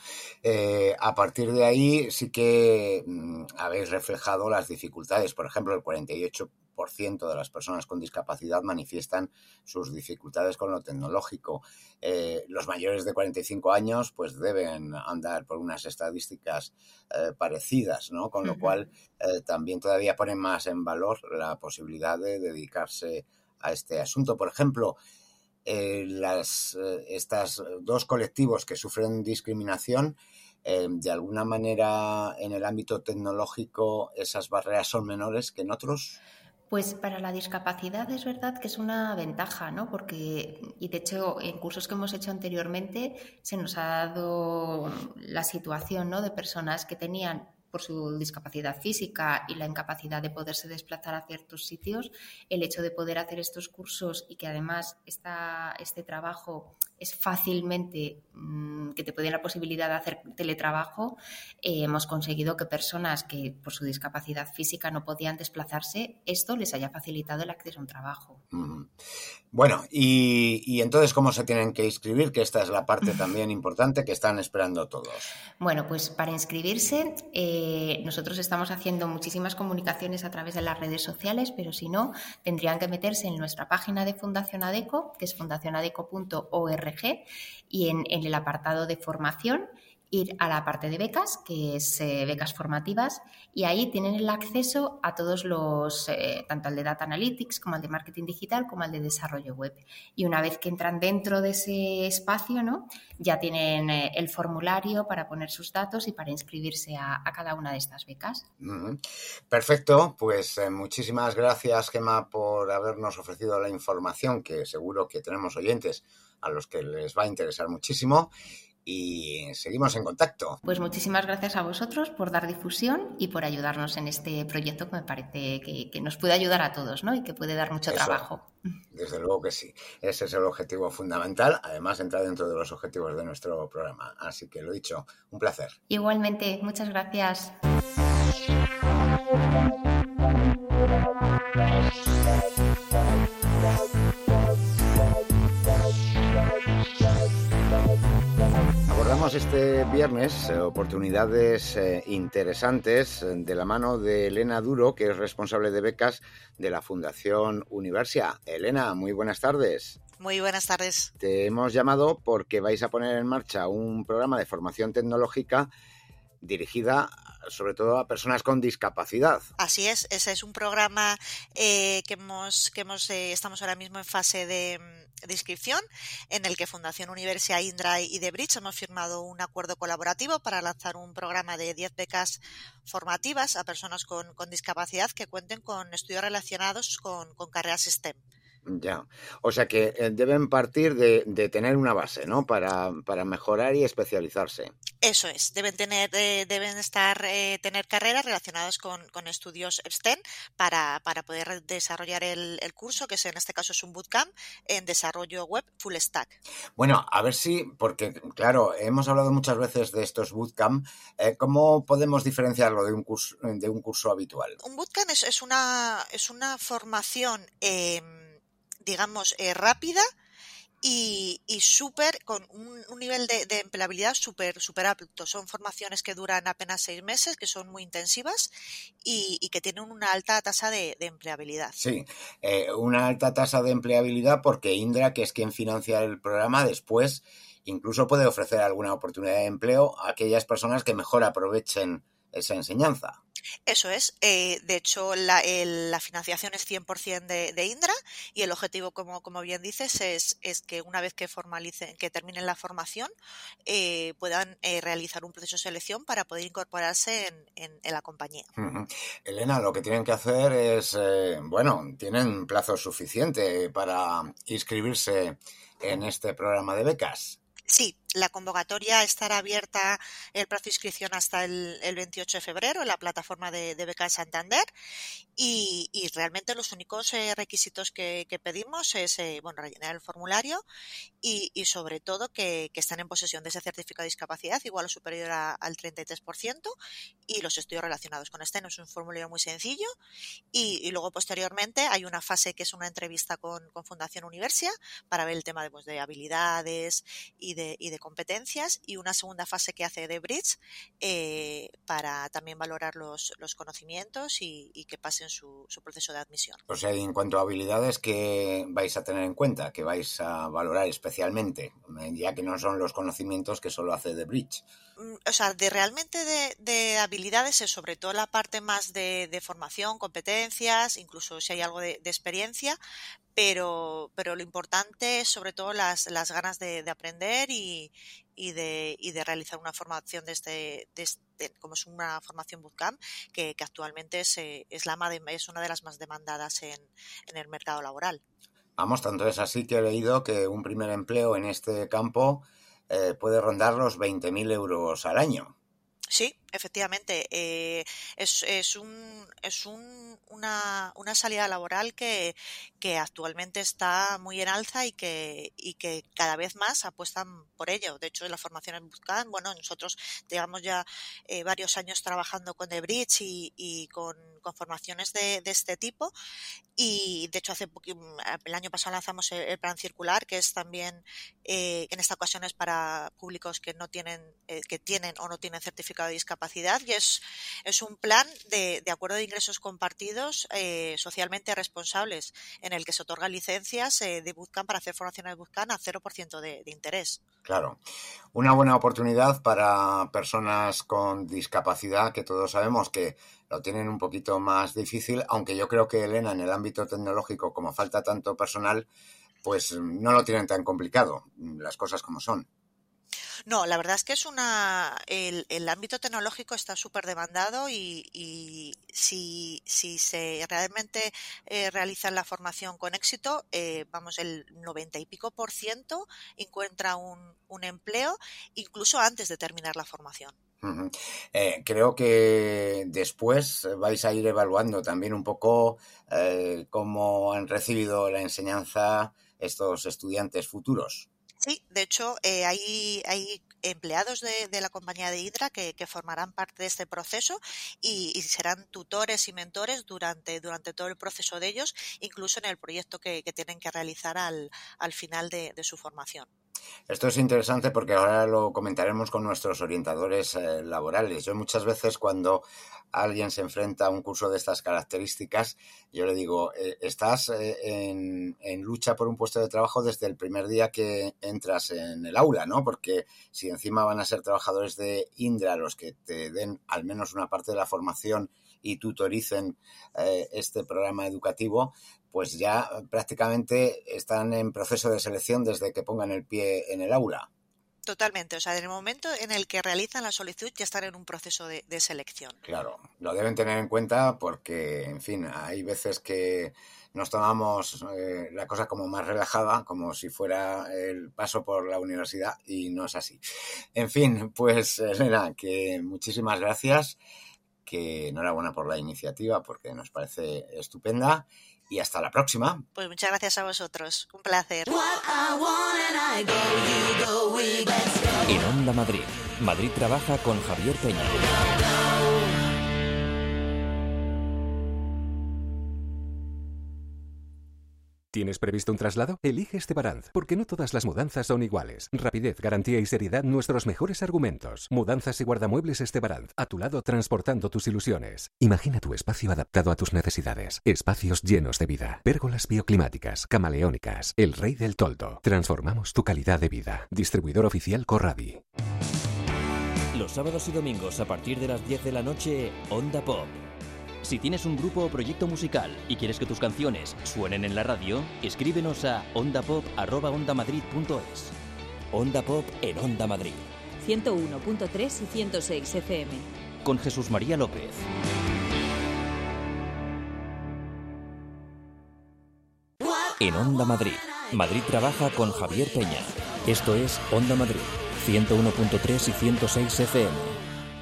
A partir de ahí sí que habéis reflejado las dificultades. Por ejemplo, el 48% de las personas con discapacidad manifiestan sus dificultades con lo tecnológico. Los mayores de 45 años pues deben andar por unas estadísticas parecidas, ¿no? Con lo cual también todavía ponen más en valor la posibilidad de dedicarse a este asunto. Por ejemplo, estas dos colectivos que sufren discriminación, de alguna manera en el ámbito tecnológico esas barreras son menores que en otros. Pues para la discapacidad es verdad que es una ventaja, ¿no? Porque, y de hecho en cursos que hemos hecho anteriormente se nos ha dado la situación, ¿no?, de personas que tenían por su discapacidad física y la incapacidad de poderse desplazar a ciertos sitios, el hecho de poder hacer estos cursos y que además este trabajo es fácilmente que te puede dar la posibilidad de hacer teletrabajo, hemos conseguido que personas que por su discapacidad física no podían desplazarse, esto les haya facilitado el acceso a un trabajo. Bueno, y entonces, ¿cómo se tienen que inscribir? Que esta es la parte también importante que están esperando todos. Bueno, pues para inscribirse nosotros estamos haciendo muchísimas comunicaciones a través de las redes sociales, pero si no, tendrían que meterse en nuestra página de Fundación ADECO, que es fundacionadeco.org, y en el apartado de formación ir a la parte de becas, que es becas formativas, y ahí tienen el acceso a todos los, tanto al de Data Analytics como al de Marketing Digital como al de Desarrollo Web. Y una vez que entran dentro de ese espacio, ¿no?, ya tienen el formulario para poner sus datos y para inscribirse a cada una de estas becas. Perfecto, pues muchísimas gracias, Gemma, por habernos ofrecido la información, que seguro que tenemos oyentes a los que les va a interesar muchísimo. Y seguimos en contacto. Pues muchísimas gracias a vosotros por dar difusión y por ayudarnos en este proyecto que me parece que nos puede ayudar a todos, ¿no?, y que puede dar mucho trabajo. Desde luego que sí. Ese es el objetivo fundamental. Además, entra dentro de los objetivos de nuestro programa. Así que lo dicho, un placer. Igualmente, muchas gracias. Abordamos este viernes oportunidades interesantes de la mano de Elena Duro, que es responsable de becas de la Fundación Universia. Elena, muy buenas tardes. Muy buenas tardes. Te hemos llamado porque vais a poner en marcha un programa de formación tecnológica dirigida sobre todo a personas con discapacidad. Así es, ese es un programa estamos ahora mismo en fase de inscripción, en el que Fundación Universia, Indra y The Bridge hemos firmado un acuerdo colaborativo para lanzar un programa de 10 becas formativas a personas con discapacidad que cuenten con estudios relacionados con carreras STEM. Ya, o sea que deben partir de tener una base, ¿no? Para mejorar y especializarse. Eso es, deben tener carreras relacionadas con estudios STEM para poder desarrollar el curso, que en este caso es un bootcamp en desarrollo web full stack. Bueno, a ver si, porque claro, hemos hablado muchas veces de estos bootcamp, ¿cómo podemos diferenciarlo de un curso habitual? Un bootcamp es una formación digamos, rápida y con un nivel de empleabilidad súper alto. Son formaciones que duran apenas 6 meses, que son muy intensivas y que tienen una alta tasa de empleabilidad. Sí, una alta tasa de empleabilidad porque Indra, que es quien financia el programa, después incluso puede ofrecer alguna oportunidad de empleo a aquellas personas que mejor aprovechen esa enseñanza. Eso es. De hecho, la financiación es 100% de Indra y el objetivo, como bien dices, es que una vez que terminen la formación, puedan realizar un proceso de selección para poder incorporarse en la compañía. Uh-huh. Elena, lo que tienen que hacer es, tienen plazo suficiente para inscribirse en este programa de becas. Sí, la convocatoria estará abierta, el plazo de inscripción hasta el 28 de febrero en la plataforma de Becas Santander y realmente los únicos requisitos que pedimos es rellenar el formulario y sobre todo que estén en posesión de ese certificado de discapacidad igual o superior al 33% y los estudios relacionados con STEM. Es un formulario muy sencillo y luego posteriormente hay una fase que es una entrevista con Fundación Universia para ver el tema de habilidades y de competencias y una segunda fase que hace The Bridge para también valorar los conocimientos y que pasen su proceso de admisión. O sea, en cuanto a habilidades, ¿qué vais a tener en cuenta? ¿Qué vais a valorar especialmente? Ya que no son los conocimientos que solo hace The Bridge. O sea, realmente de habilidades es sobre todo la parte más de formación, competencias, incluso si hay algo de experiencia, pero lo importante es sobre todo las ganas de aprender y de realizar una formación como es una formación bootcamp que actualmente es una de las más demandadas en el mercado laboral. Vamos, tanto es así que he leído que un primer empleo en este campo puede rondar los 20.000 euros al año. Sí, efectivamente. Es una salida laboral que actualmente está muy en alza y que cada vez más apuestan por ello. De hecho, en la formación en Bootcamp, nosotros llevamos ya varios años trabajando con The Bridge y con formaciones de este tipo. Y de hecho el año pasado lanzamos el plan circular, que es también en esta ocasión es para públicos que tienen o no tienen certificado de discapacidad y es un plan de acuerdo de ingresos compartidos socialmente responsables en el que se otorgan licencias de bootcamp para hacer formaciones de bootcamp a 0% de interés. Claro, una buena oportunidad para personas con discapacidad que todos sabemos que lo tienen un poquito más difícil, aunque yo creo que, Elena, en el ámbito tecnológico, como falta tanto personal, pues no lo tienen tan complicado, las cosas como son. No, la verdad es que el ámbito tecnológico está súper demandado y si se realmente realiza la formación con éxito, el 90 y pico % encuentra un empleo incluso antes de terminar la formación. Uh-huh. Creo que después vais a ir evaluando también un poco cómo han recibido la enseñanza estos estudiantes futuros. Sí, de hecho hay empleados de la compañía de Indra que formarán parte de este proceso y serán tutores y mentores durante todo el proceso de ellos, incluso en el proyecto que tienen que realizar al final de su formación. Esto es interesante porque ahora lo comentaremos con nuestros orientadores laborales. Yo muchas veces cuando alguien se enfrenta a un curso de estas características, yo le digo, estás en lucha por un puesto de trabajo desde el primer día que entras en el aula, ¿no? Porque si encima van a ser trabajadores de Indra los que te den al menos una parte de la formación y tutoricen este programa educativo, pues ya prácticamente están en proceso de selección desde que pongan el pie en el aula. Totalmente, o sea, en el momento en el que realizan la solicitud ya están en un proceso de selección. Claro, lo deben tener en cuenta porque, en fin, hay veces que nos tomamos la cosa como más relajada, como si fuera el paso por la universidad, y no es así. En fin, pues Elena, que muchísimas gracias, que enhorabuena por la iniciativa porque nos parece estupenda. Y hasta la próxima. Pues muchas gracias a vosotros. Un placer. En Onda Madrid. Madrid trabaja con Javier Peña. ¿Tienes previsto un traslado? Elige Estebaranz, porque no todas las mudanzas son iguales. Rapidez, garantía y seriedad, nuestros mejores argumentos. Mudanzas y guardamuebles Estebaranz, a tu lado transportando tus ilusiones. Imagina tu espacio adaptado a tus necesidades. Espacios llenos de vida. Pérgolas bioclimáticas, camaleónicas. El rey del toldo. Transformamos tu calidad de vida. Distribuidor oficial Corradi. Los sábados y domingos a partir de las 10 de la noche, Onda Pop. Si tienes un grupo o proyecto musical y quieres que tus canciones suenen en la radio, escríbenos a ondapop@ondamadrid.es. Onda Pop en Onda Madrid. 101.3 y 106 FM. Con Jesús María López. En Onda Madrid. Madrid trabaja con Javier Peña. Esto es Onda Madrid. 101.3 y 106 FM.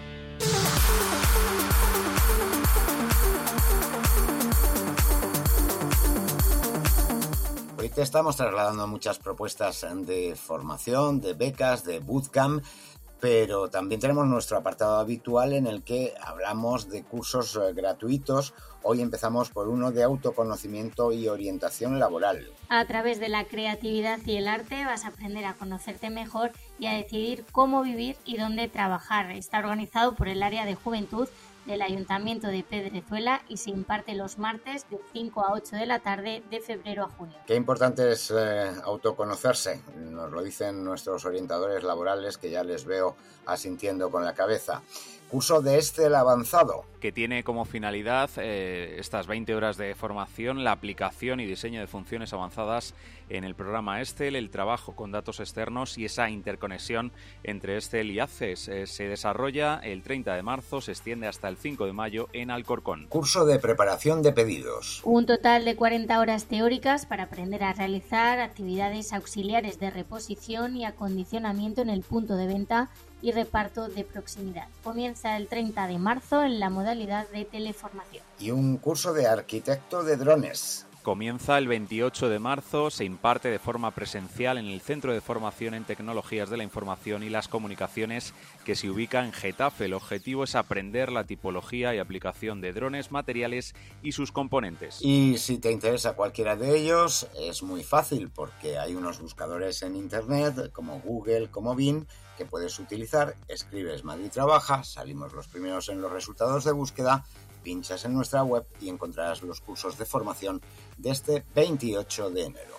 Te estamos trasladando muchas propuestas de formación, de becas, de bootcamp, pero también tenemos nuestro apartado habitual en el que hablamos de cursos gratuitos. Hoy empezamos por uno de autoconocimiento y orientación laboral. A través de la creatividad y el arte vas a aprender a conocerte mejor y a decidir cómo vivir y dónde trabajar. Está organizado por el área de juventud del Ayuntamiento de Pedrezuela y se imparte los martes de 5 a 8 de la tarde de febrero a junio. Qué importante es autoconocerse, nos lo dicen nuestros orientadores laborales, que ya les veo asintiendo con la cabeza. Curso de Excel avanzado. Que tiene como finalidad estas 20 horas de formación, la aplicación y diseño de funciones avanzadas en el programa Excel, el trabajo con datos externos y esa interconexión entre Excel y Access. Se desarrolla el 30 de marzo, se extiende hasta el 5 de mayo en Alcorcón. Curso de preparación de pedidos. Un total de 40 horas teóricas para aprender a realizar actividades auxiliares de reposición y acondicionamiento en el punto de venta y reparto de proximidad. Comienza el 30 de marzo en la modalidad de teleformación. Y un curso de arquitecto de drones. Comienza el 28 de marzo, se imparte de forma presencial en el Centro de Formación en Tecnologías de la Información y las Comunicaciones, que se ubica en Getafe. El objetivo es aprender la tipología y aplicación de drones, materiales y sus componentes. Y si te interesa cualquiera de ellos, es muy fácil porque hay unos buscadores en Internet como Google, como Bing, que puedes utilizar. Escribes Madrid Trabaja, salimos los primeros en los resultados de búsqueda, pinchas en nuestra web y encontrarás los cursos de formación de este 28 de enero.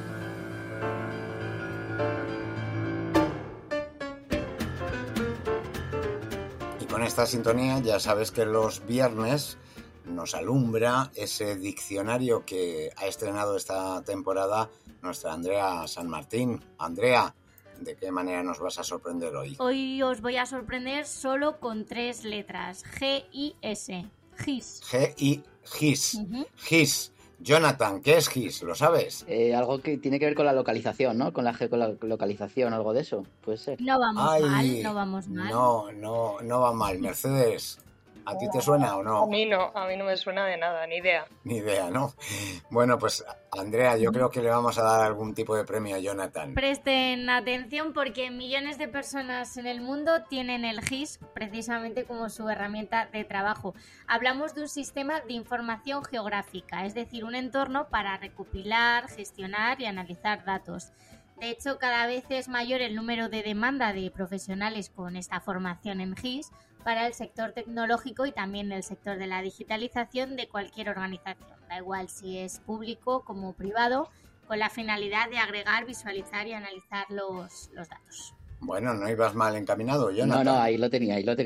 Y con esta sintonía ya sabes que los viernes nos alumbra ese diccionario que ha estrenado esta temporada nuestra Andrea San Martín. Andrea, ¿de qué manera nos vas a sorprender hoy? Hoy os voy a sorprender solo con 3 letras. G-I-S. GIS. G-I-GIS. GIS. Jonathan, ¿qué es GIS? ¿Lo sabes? Algo que tiene que ver con la localización, ¿no? Con la geolocalización, algo de eso, puede ser. No vamos mal, no vamos mal. No va mal. Mercedes, ¿A ti te suena o no? A mí no me suena de nada, ni idea. Ni idea, ¿no? Bueno, pues Andrea, yo creo que le vamos a dar algún tipo de premio a Jonathan. Presten atención porque millones de personas en el mundo tienen el GIS precisamente como su herramienta de trabajo. Hablamos de un sistema de información geográfica, es decir, un entorno para recopilar, gestionar y analizar datos. De hecho, cada vez es mayor el número de demanda de profesionales con esta formación en GIS para el sector tecnológico y también el sector de la digitalización de cualquier organización. Da igual si es público como privado, con la finalidad de agregar, visualizar y analizar los datos. Bueno, no ibas mal encaminado, Jonathan. No, ahí lo tenía. Lo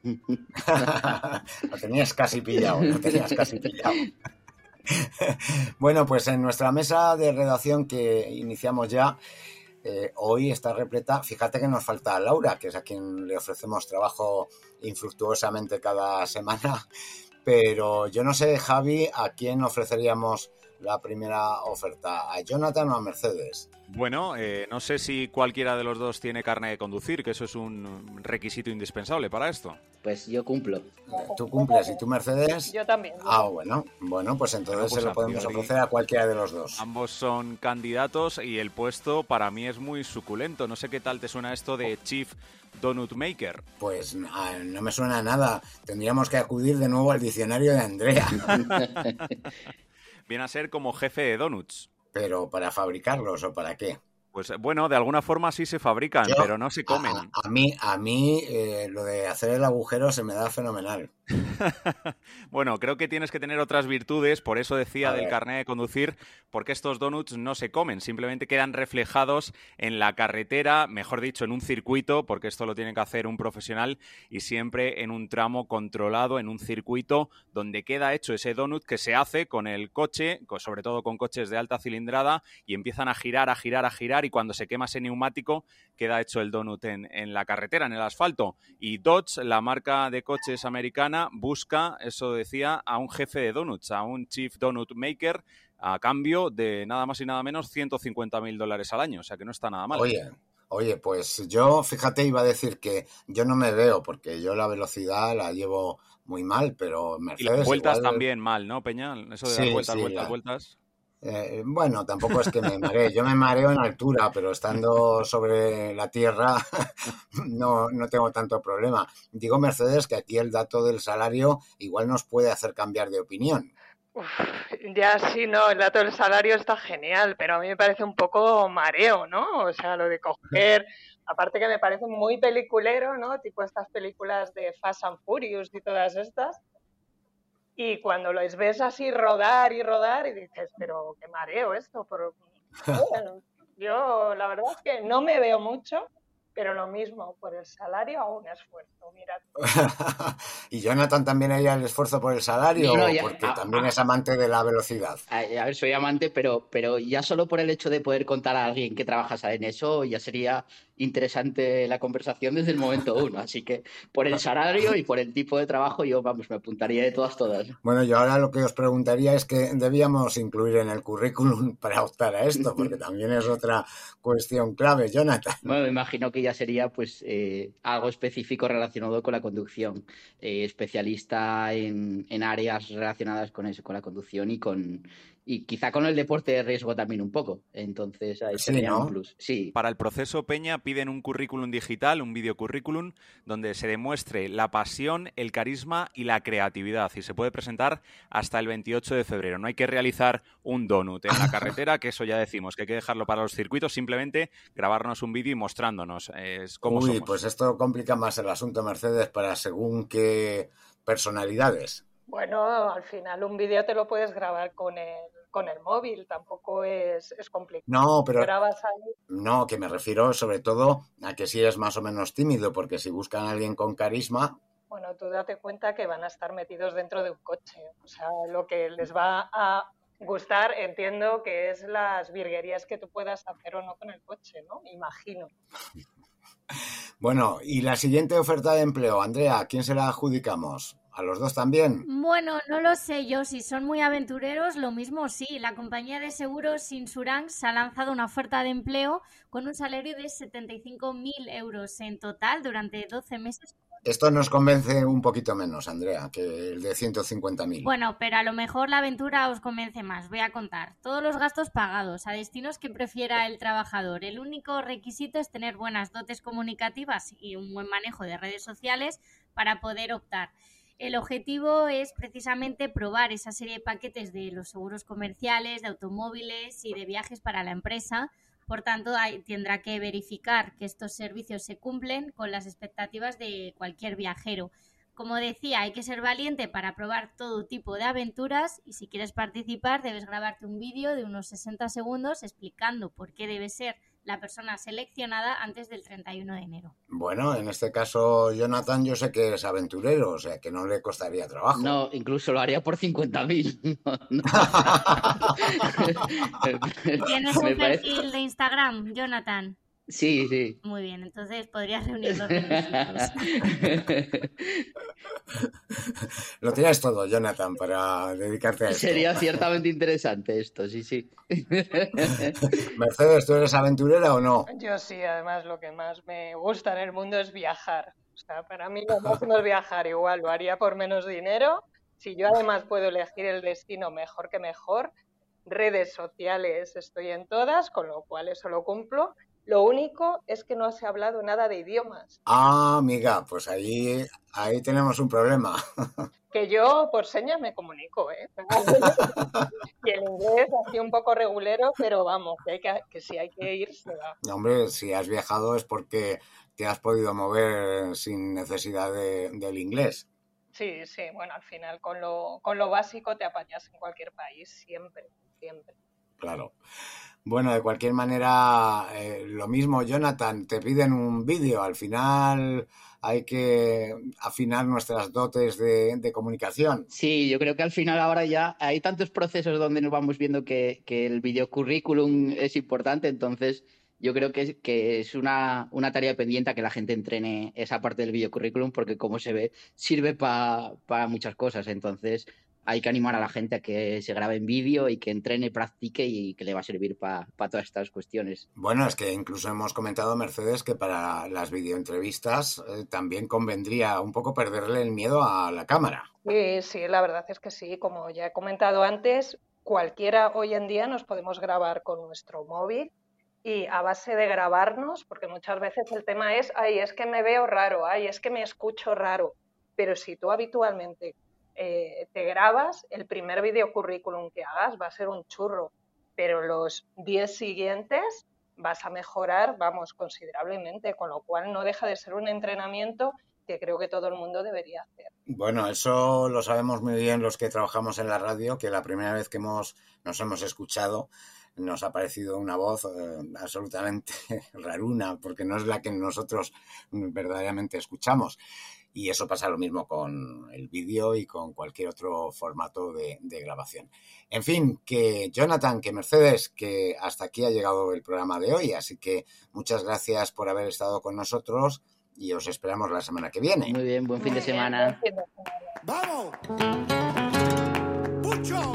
tenías casi pillado, Bueno, pues en nuestra mesa de redacción que iniciamos ya, hoy está repleta. Fíjate que nos falta Laura, que es a quien le ofrecemos trabajo infructuosamente cada semana, pero yo no sé, Javi, ¿a quién ofreceríamos la primera oferta? ¿A Jonathan o a Mercedes? Bueno, no sé si cualquiera de los dos tiene carne de conducir, que eso es un requisito indispensable para esto. Pues yo cumplo. ¿Tú cumples y tú, Mercedes? Yo también. Bueno, pues entonces se lo podemos ofrecer a cualquiera de los dos. Ambos son candidatos y el puesto para mí es muy suculento. No sé qué tal te suena esto de Chief Donut Maker. Pues no me suena a nada. Tendríamos que acudir de nuevo al diccionario de Andrea. Viene a ser como jefe de donuts. ¿Pero para fabricarlos o para qué? Pues bueno, de alguna forma sí se fabrican, pero no se comen. A mí lo de hacer el agujero se me da fenomenal. Bueno, creo que tienes que tener otras virtudes, por eso decía del carnet de conducir, porque estos donuts no se comen, simplemente quedan reflejados en la carretera, mejor dicho, en un circuito, porque esto lo tiene que hacer un profesional y siempre en un tramo controlado, en un circuito donde queda hecho ese donut que se hace con el coche, sobre todo con coches de alta cilindrada, y empiezan a girar, y cuando se quema ese neumático queda hecho el donut en la carretera, en el asfalto. Y Dodge, la marca de coches americana, busca, eso decía, a un jefe de donuts, a un Chief Donut Maker, a cambio de nada más y nada menos $150,000 al año, o sea que no está nada mal. Oye, pues yo, fíjate, iba a decir que yo no me veo, porque yo la velocidad la llevo muy mal, pero Mercedes... Y las vueltas también mal, ¿no, Peña? Eso de dar vueltas. Bueno, tampoco es que me maree. Yo me mareo en altura, pero estando sobre la tierra no tengo tanto problema. Digo, Mercedes, que aquí el dato del salario igual nos puede hacer cambiar de opinión. Ya sí, no, el dato del salario está genial, pero a mí me parece un poco mareo, ¿no? O sea, lo de coger... Aparte que me parece muy peliculero, ¿no? Tipo estas películas de Fast and Furious y todas estas. Y cuando los ves así rodar y dices, pero qué mareo esto. Bueno, yo la verdad es que no me veo mucho, pero lo mismo, por el salario hago un esfuerzo, mira. ¿Y Jonathan también haría el esfuerzo por el salario? Porque también es amante de la velocidad. A ver, soy amante, pero ya solo por el hecho de poder contar a alguien que trabajas en eso ya sería interesante la conversación desde el momento uno. Así que por el salario y por el tipo de trabajo yo, me apuntaría de todas. Bueno, yo ahora lo que os preguntaría es que debíamos incluir en el currículum para optar a esto, porque también es otra cuestión clave, Jonathan. Bueno, me imagino que ya sería pues algo específico relacionado con la conducción, especialista en áreas relacionadas con eso, con la conducción y quizá con el deporte de riesgo también un poco. Entonces ahí sería un plus. Sí. Para el proceso, Peña, piden un currículum digital, un videocurrículum, donde se demuestre la pasión, el carisma y la creatividad. Y se puede presentar hasta el 28 de febrero. No hay que realizar un donut en la carretera, que eso ya decimos, que hay que dejarlo para los circuitos, simplemente grabarnos un vídeo y mostrándonos cómo somos. Pues esto complica más el asunto, Mercedes, para según qué personalidades. Bueno, al final un vídeo te lo puedes grabar con el móvil, tampoco es complicado. No, pero no, que me refiero sobre todo a que si eres más o menos tímido, porque si buscan a alguien con carisma... Bueno, tú date cuenta que van a estar metidos dentro de un coche, o sea, lo que les va a gustar, entiendo que es las virguerías que tú puedas hacer o no con el coche, ¿no? Imagino. Bueno, y la siguiente oferta de empleo, Andrea, ¿a quién se la adjudicamos? ¿A los dos también? Bueno, no lo sé yo. Si son muy aventureros, lo mismo sí. La compañía de seguros Insurance ha lanzado una oferta de empleo con un salario de 75.000 euros en total durante 12 meses con Esto nos convence un poquito menos, Andrea, que el de 150.000. Bueno, pero a lo mejor la aventura os convence más. Voy a contar. Todos los gastos pagados a destinos que prefiera el trabajador. El único requisito es tener buenas dotes comunicativas y un buen manejo de redes sociales para poder optar. El objetivo es precisamente probar esa serie de paquetes de los seguros comerciales, de automóviles y de viajes para la empresa. Por tanto, tendrá que verificar que estos servicios se cumplen con las expectativas de cualquier viajero. Como decía, hay que ser valiente para probar todo tipo de aventuras y si quieres participar debes grabarte un vídeo de unos 60 segundos explicando por qué debe ser la persona seleccionada antes del 31 de enero. Bueno, en este caso, Jonathan, yo sé que es aventurero, o sea, que no le costaría trabajo. No, incluso lo haría por 50.000. No. ¿Tienes un perfil de Instagram, Jonathan? Sí, sí. Muy bien, entonces podrías reunir los requisitos. Lo tienes todo, Jonathan, para dedicarte a esto. Sería ciertamente interesante esto, sí, sí. Mercedes, ¿tú eres aventurera o no? Yo sí, además lo que más me gusta en el mundo es viajar. O sea, para mí lo máximo es viajar, igual lo haría por menos dinero. Si yo además puedo elegir el destino mejor que mejor, redes sociales estoy en todas, con lo cual eso lo cumplo. Lo único es que no se ha hablado nada de idiomas. Ah, amiga, pues ahí tenemos un problema. Que yo por señas me comunico, ¿eh? Y el inglés así un poco regulero, pero vamos, que si hay que ir, se va. Hombre, si has viajado es porque te has podido mover sin necesidad del inglés. Sí, sí, bueno, al final con lo básico te apañas en cualquier país, siempre, siempre. Claro. Bueno, de cualquier manera, lo mismo, Jonathan, te piden un vídeo. Al final hay que afinar nuestras dotes de comunicación. Sí, yo creo que al final ahora ya hay tantos procesos donde nos vamos viendo que el videocurrículum es importante, entonces yo creo que es una tarea pendiente a que la gente entrene esa parte del videocurrículum porque, como se ve, sirve para muchas cosas, entonces hay que animar a la gente a que se grabe en vídeo y que entrene, practique y que le va a servir para todas estas cuestiones. Bueno, es que incluso hemos comentado, Mercedes, que para las videoentrevistas también convendría un poco perderle el miedo a la cámara. Sí, sí, la verdad es que sí. Como ya he comentado antes, cualquiera hoy en día nos podemos grabar con nuestro móvil y a base de grabarnos, porque muchas veces el tema es, ay, es que me veo raro, ay, es que me escucho raro, pero si tú habitualmente te grabas, el primer videocurrículum que hagas va a ser un churro, pero los 10 siguientes vas a mejorar, vamos, considerablemente, con lo cual no deja de ser un entrenamiento que creo que todo el mundo debería hacer. Bueno, eso lo sabemos muy bien los que trabajamos en la radio, que la primera vez que nos hemos escuchado nos ha parecido una voz absolutamente raruna, porque no es la que nosotros verdaderamente escuchamos. Y eso pasa lo mismo con el vídeo y con cualquier otro formato de grabación. En fin, que Jonathan, que Mercedes, que hasta aquí ha llegado el programa de hoy. Así que muchas gracias por haber estado con nosotros y os esperamos la semana que viene. Muy bien, buen fin de semana. ¡Vamos! ¡Pucho!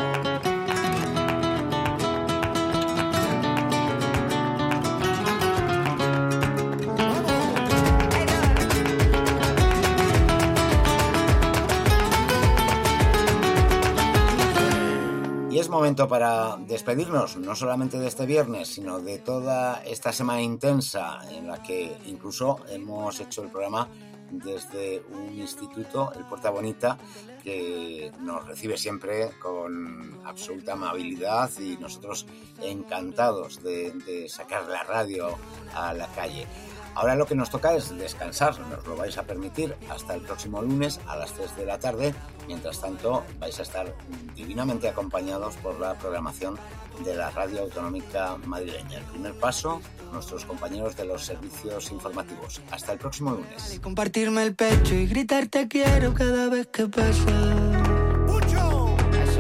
Y es momento para despedirnos, no solamente de este viernes, sino de toda esta semana intensa en la que incluso hemos hecho el programa desde un instituto, el Puerta Bonita, que nos recibe siempre con absoluta amabilidad y nosotros encantados de sacar la radio a la calle. Ahora lo que nos toca es descansar, nos lo vais a permitir hasta el próximo lunes a las 3 de la tarde. Mientras tanto, vais a estar divinamente acompañados por la programación de la Radio Autonómica Madrileña. El primer paso, nuestros compañeros de los servicios informativos. Hasta el próximo lunes. Compartirme el pecho y gritar te quiero cada vez que pasa. ¡Pucho!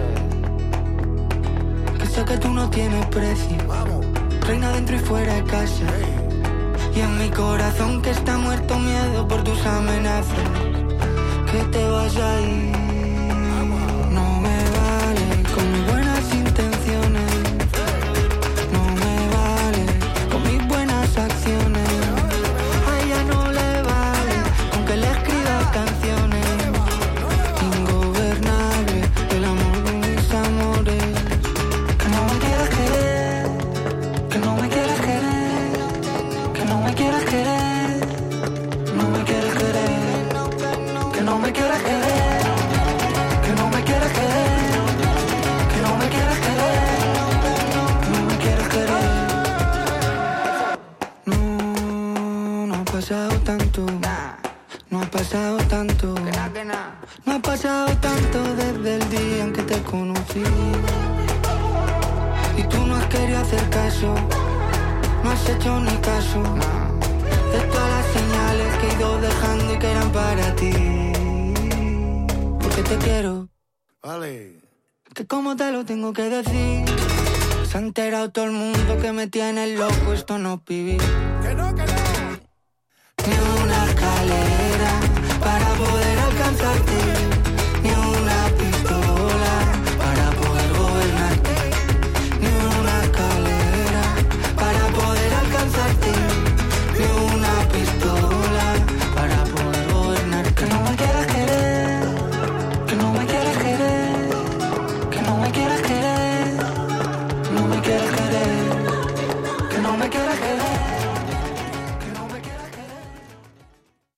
Que sé que tú no tienes precio. Vamos. Reina dentro y fuera de casa. Hey. Y en mi corazón que está muerto miedo por tus amenazas. Que te vas a ir. No me vale con mis buenas intenciones. No me vale con mis buenas acciones. A ella no le vale con que le escriba No ha pasado tanto, no ha pasado tanto desde el día en que te conocí. Y tú no has querido hacer caso, no has hecho ni caso de todas las señales que he ido dejando y que eran para ti. Porque te quiero, vale. Que como te lo tengo que decir, se ha enterado todo el mundo que me tiene loco, esto no es vivir. Que no,